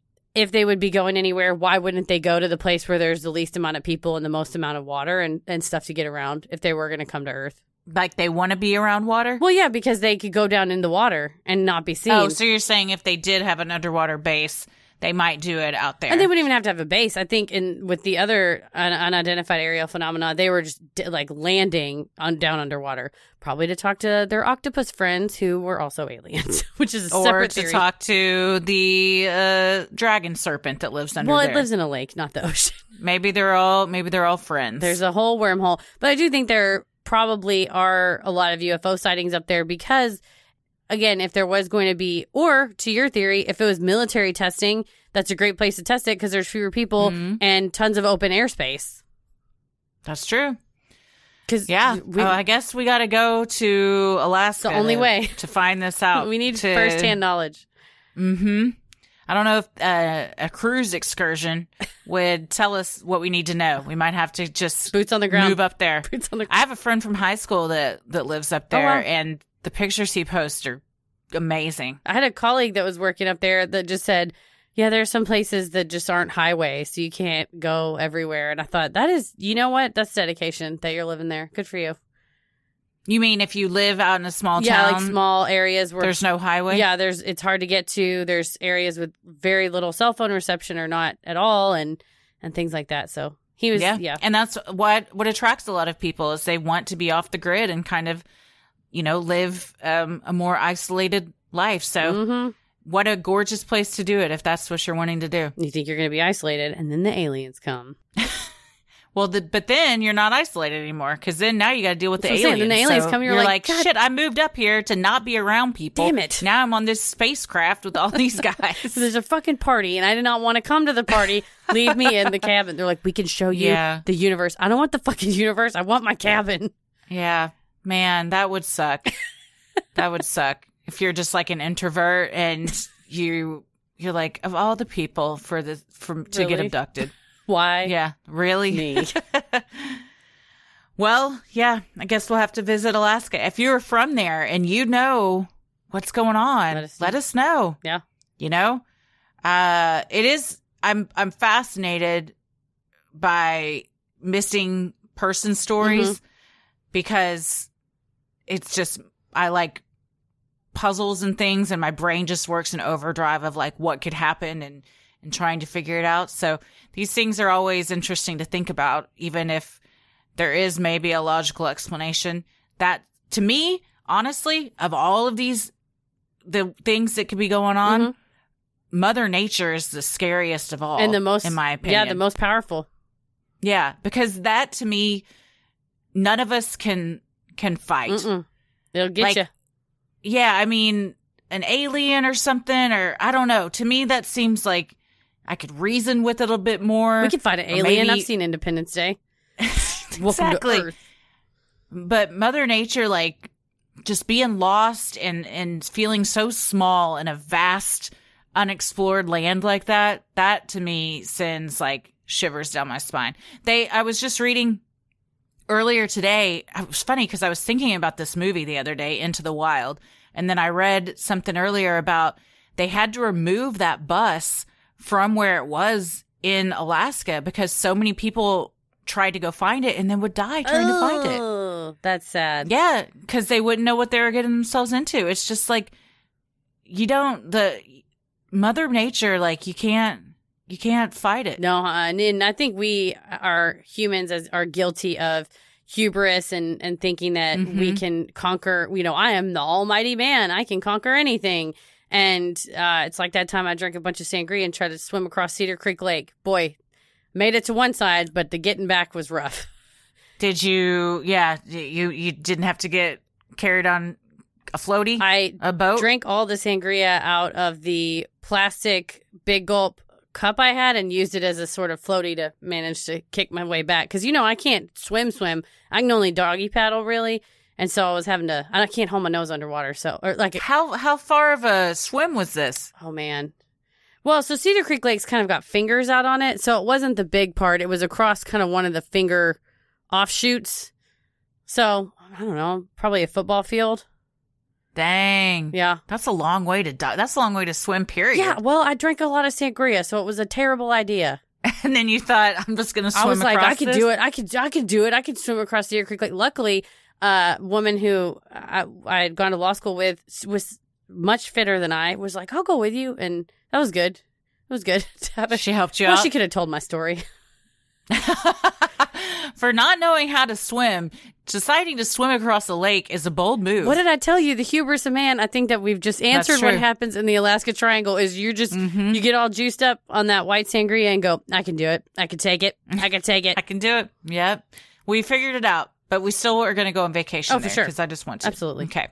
if they would be going anywhere, why wouldn't they go to the place where there's the least amount of people and the most amount of water and, and stuff to get around if they were going to come to Earth? Like they want to be around water? Well, yeah, because they could go down in the water and not be seen. Oh, so you're saying if they did have an underwater base, they might do it out there. And they wouldn't even have to have a base. I think in with the other un- unidentified aerial phenomena, they were just d- like landing on down underwater, probably to talk to their octopus friends who were also aliens, which is a or separate to theory. talk to the uh, dragon serpent that lives under well, there. it lives in a lake, not the ocean. Maybe they're all maybe they're all friends. There's a whole wormhole, but I do think there probably are a lot of U F O sightings up there because, again, if there was going to be, or to your theory, if it was military testing, that's a great place to test it because there's fewer people mm-hmm. and tons of open airspace. That's true. Because yeah, we, oh, I guess we got to go to Alaska. The only to, way to find this out. We need to, firsthand knowledge. Mm-hmm. I don't know if uh, a cruise excursion would tell us what we need to know. We might have to just boots on the ground, move up there. Boots on the I have a friend from high school that that lives up there, oh, wow. and the pictures he posts are amazing. I had a colleague that was working up there that just said, yeah, there's some places that just aren't highways, so you can't go everywhere. And I thought, that is, you know what? That's dedication that you're living there. Good for you. You mean if you live out in a small yeah, town? Yeah, like small areas where there's no highway? Yeah, there's it's hard to get to. There's areas with very little cell phone reception or not at all, and and things like that. So he was, yeah. yeah. And that's what, what attracts a lot of people is they want to be off the grid and kind of, you know, live um, a more isolated life. So mm-hmm. what a gorgeous place to do it if that's what you're wanting to do. You think you're going to be isolated, and then the aliens come. Well, the, but then you're not isolated anymore because then now you got to deal with the That's aliens. Then the aliens so come, you're, you're like, like shit, I moved up here to not be around people. Damn it. Now I'm on this spacecraft with all these guys. So there's a fucking party, and I did not want to come to the party. Leave me in the cabin. They're like, we can show you yeah. the universe. I don't want the fucking universe. I want my cabin. Yeah. Man, that would suck. That would suck. If you're just like an introvert and you, you're like, of all the people for the, for, to Really? get abducted. Why? Yeah, really? Me. Well, yeah, I guess we'll have to visit Alaska. If you're from there and you know what's going on, let us, let us know. Yeah. You know? Uh, it is, I'm, I'm fascinated by missing person stories mm-hmm. because it's just, I like puzzles and things, and my brain just works in overdrive of like what could happen and, and trying to figure it out. So these things are always interesting to think about, even if there is maybe a logical explanation. That, to me, honestly, of all of these, the things that could be going on, mm-hmm. Mother Nature is the scariest of all. And the most, in my opinion. Yeah, the most powerful. Yeah, because that, to me, none of us can can fight. Mm-mm. It'll get like, you. Yeah, I mean, an alien or something, or I don't know. To me, that seems like I could reason with it a bit more. We could fight an alien. Maybe... I've seen Independence Day. Exactly. But Mother Nature, like, just being lost and, and feeling so small in a vast, unexplored land like that, that to me sends, like, shivers down my spine. They, I was just reading earlier today. It was funny because I was thinking about this movie the other day, Into the Wild. And then I read something earlier about they had to remove that bus from where it was in Alaska because so many people tried to go find it and then would die trying oh, to find it. That's sad. Yeah, because they wouldn't know what they were getting themselves into. It's just like, you don't, the Mother Nature, like, you can't, you can't fight it. No, and, and I think we are humans as are guilty of hubris and, and thinking that mm-hmm. we can conquer, you know, I am the almighty man. I can conquer anything. And uh, it's like that time I drank a bunch of sangria and tried to swim across Cedar Creek Lake. Boy, made it to one side, but the getting back was rough. Did you, yeah, you you didn't have to get carried on a floaty? I a boat? drank all the sangria out of the plastic big gulp cup I had and used it as a sort of floaty to manage to kick my way back. Because, you know, I can't swim, swim. I can only doggy paddle, really. And so I was having to, I can't hold my nose underwater. So, or like, how how far of a swim was this? Oh, man. Well, so Cedar Creek Lake's kind of got fingers out on it. So it wasn't the big part. It was across kind of one of the finger offshoots. So, I don't know, probably a football field. Dang. Yeah. That's a long way to die. That's a long way to swim, period. Yeah, well, I drank a lot of sangria, so it was a terrible idea. And then you thought, I'm just going to swim I was across like, I could this? do it. I could I could do it. I could swim across Cedar Creek Lake. Luckily, a uh, woman who I, I had gone to law school with was much fitter than I, was like, I'll go with you. And that was good. It was good. She helped you well, out? Well, she could have told my story. For not knowing how to swim, deciding to swim across a lake is a bold move. What did I tell you? The hubris of man. I think that we've just answered what happens in the Alaska Triangle is you just, mm-hmm. you get all juiced up on that white sangria and go, I can do it. I can take it. I can take it. I can do it. Yep. We figured it out, but we still are going to go on vacation oh, there for sure. because I just want to. Absolutely. Okay.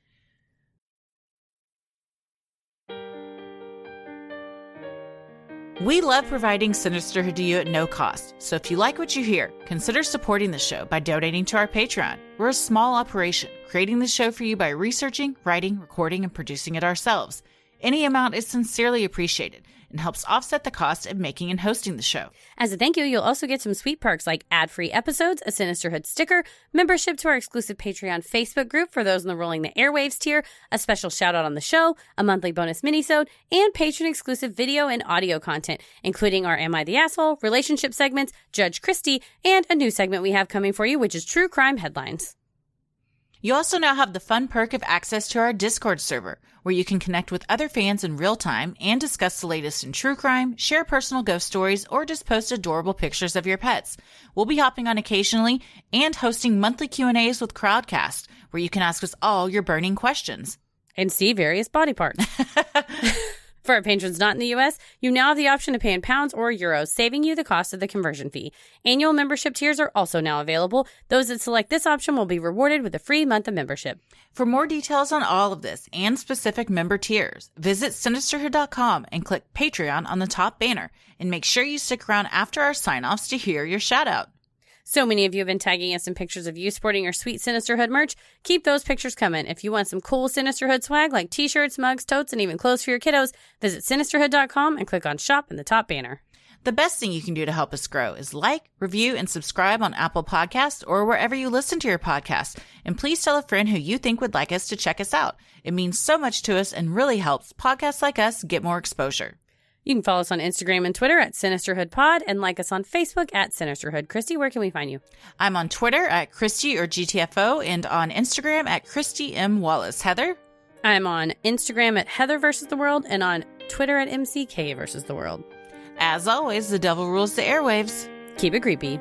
We love providing Sinisterhood to you at no cost, so if you like what you hear, consider supporting the show by donating to our Patreon. We're a small operation, creating the show for you by researching, writing, recording, and producing it ourselves. Any amount is sincerely appreciated and helps offset the cost of making and hosting the show. As a thank you, you'll also get some sweet perks like ad-free episodes, a Sinisterhood sticker, membership to our exclusive Patreon Facebook group for those in the Rolling the Airwaves tier, a special shout-out on the show, a monthly bonus minisode, and patron-exclusive video and audio content, including our Am I the Asshole, relationship segments, Judge Christie, and a new segment we have coming for you, which is True Crime Headlines. You also now have the fun perk of access to our Discord server, where you can connect with other fans in real time and discuss the latest in true crime, share personal ghost stories, or just post adorable pictures of your pets. We'll be hopping on occasionally and hosting monthly Q and A's with Crowdcast, where you can ask us all your burning questions. And see various body parts. For our patrons not in the U S, you now have the option to pay in pounds or euros, saving you the cost of the conversion fee. Annual membership tiers are also now available. Those that select this option will be rewarded with a free month of membership. For more details on all of this and specific member tiers, visit Sinisterhood dot com and click Patreon on the top banner. And make sure you stick around after our sign-offs to hear your shout-out. So many of you have been tagging us in pictures of you sporting your sweet Sinisterhood merch. Keep those pictures coming. If you want some cool Sinisterhood swag like t-shirts, mugs, totes, and even clothes for your kiddos, visit Sinisterhood dot com and click on Shop in the top banner. The best thing you can do to help us grow is like, review, and subscribe on Apple Podcasts or wherever you listen to your podcast. And please tell a friend who you think would like us to check us out. It means so much to us and really helps podcasts like us get more exposure. You can follow us on Instagram and Twitter at SinisterhoodPod and like us on Facebook at Sinisterhood. Christy, where can we find you? I'm on Twitter at Christy or G T F O and on Instagram at Christy M. Wallace. Heather? I'm on Instagram at Heather versus the World and on Twitter at M C K versus the World. As always, the devil rules the airwaves. Keep it creepy.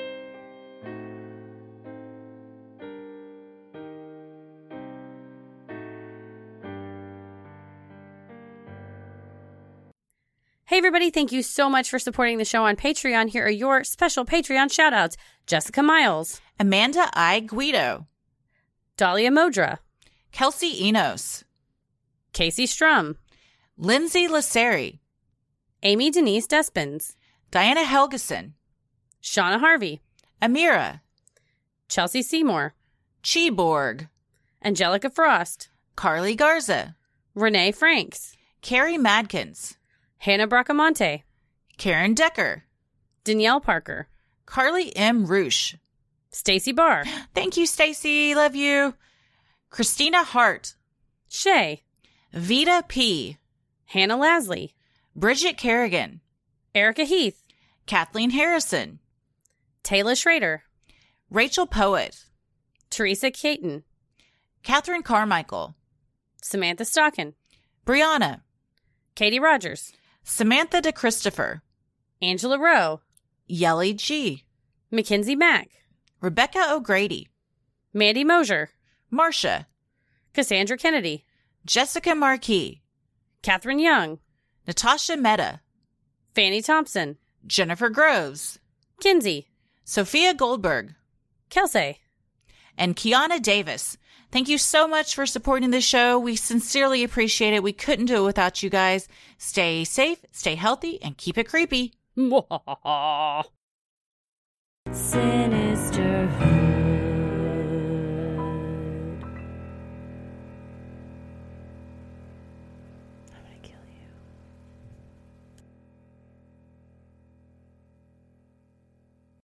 Hey, everybody. Thank you so much for supporting the show on Patreon. Here are your special Patreon shoutouts. Jessica Miles. Amanda I. Guido. Dahlia Modra. Kelsey Enos. Casey Strum. Lindsay Lasseri. Amy Denise Despins. Diana Helgeson. Shauna Harvey. Amira. Chelsea Seymour. Chi Borg. Angelica Frost. Carly Garza. Renee Franks. Carrie Madkins. Hannah Bracamonte. Karen Decker. Danielle Parker. Carly M. Roosh. Stacy Barr. Thank you, Stacy. Love you. Christina Hart. Shay. Vita P. Hannah Lasley. Bridget Kerrigan. Erica Heath. Kathleen Harrison. Taylor Schrader. Rachel Poet. Teresa Caton. Catherine Carmichael. Samantha Stockin. Brianna. Katie Rogers. Samantha DeChristopher. Angela Rowe. Yelly G. Mackenzie Mack. Rebecca O'Grady. Mandy Mosier. Marcia. Cassandra Kennedy. Jessica Marquis. Catherine Young. Natasha Mehta. Fanny Thompson. Jennifer Groves. Kinsey. Sophia Goldberg. Kelsey. And Kiana Davis. Thank you so much for supporting the show. We sincerely appreciate it. We couldn't do it without you guys. Stay safe, stay healthy, and keep it creepy. Sinister.